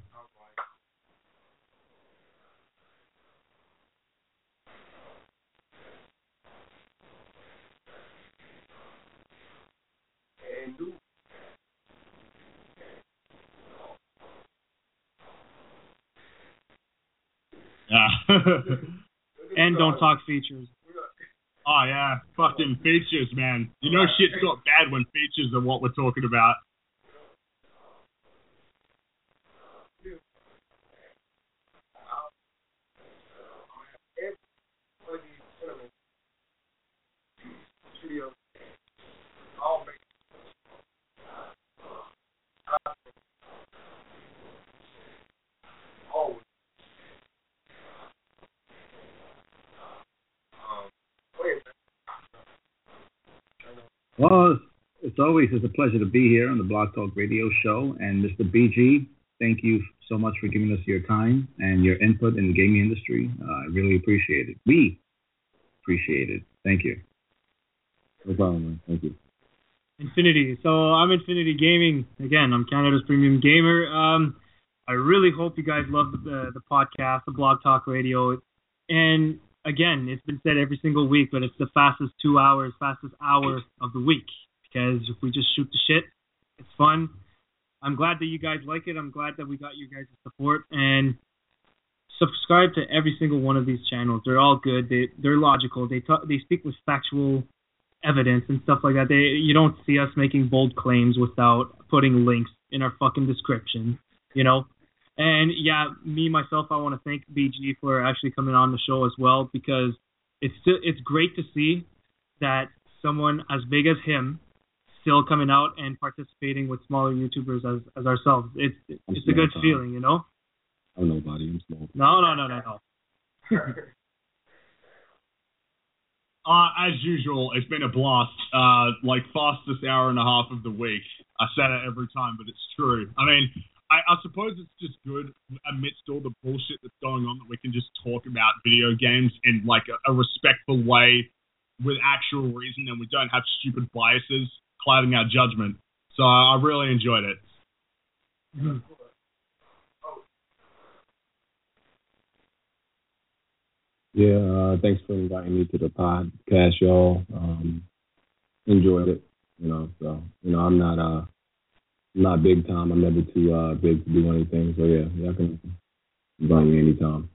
S5: Yeah.
S3: And don't talk features.
S5: Oh, yeah. Fucking features, man. You know shit's got bad when features are what we're talking about.
S4: Well, it's always it's a pleasure to be here on the Blog Talk Radio Show. And Mister B G, thank you so much for giving us your time and your input in the gaming industry. Uh, I really appreciate it. We appreciate it. Thank you.
S6: No problem, man. Thank you.
S3: Infinity. So I'm Infinity Gaming. Again, I'm Canada's premium gamer. Um, I really hope you guys love the, the podcast, the Blog Talk Radio. And again, it's been said every single week, but it's the fastest two hours, fastest hour of the week. Because if we just shoot the shit, it's fun. I'm glad that you guys like it. I'm glad that we got you guys' support. And subscribe to every single one of these channels. They're all good. They, they're logical. They talk, they speak with factual evidence and stuff like that. They, you don't see us making bold claims without putting links in our fucking description, you know? And yeah, me, myself, I want to thank B G for actually coming on the show as well, because it's still, it's great to see that someone as big as him still coming out and participating with smaller YouTubers as, as ourselves. It's it's
S6: I'm
S3: a good
S6: small,
S3: feeling, you know?
S6: I'm nobody. I'm small.
S3: No, no, no, no, no.
S5: Uh, as usual, it's been a blast. Uh, like, fastest hour and a half of the week. I say it every time, but it's true. I mean, I, I suppose it's just good amidst all the bullshit that's going on that we can just talk about video games in, like, a, a respectful way with actual reason, and we don't have stupid biases clouding our judgment. So I really enjoyed it.
S3: Mm-hmm.
S6: Yeah, uh, thanks for inviting me to the podcast, y'all. Um, enjoyed it, you know. So, you know, I'm not uh, not big time. I'm never too uh, big to do anything. So yeah, y'all can invite me anytime.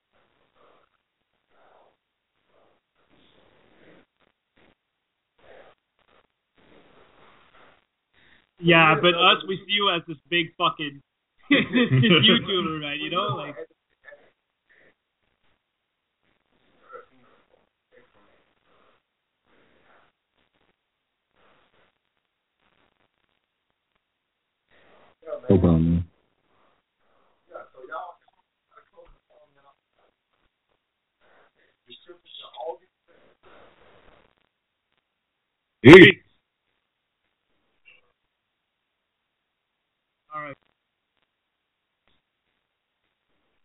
S3: Yeah, but us, we see you as this big fucking this, this YouTuber, man. You know, like.
S6: No problem, man.
S4: Hey.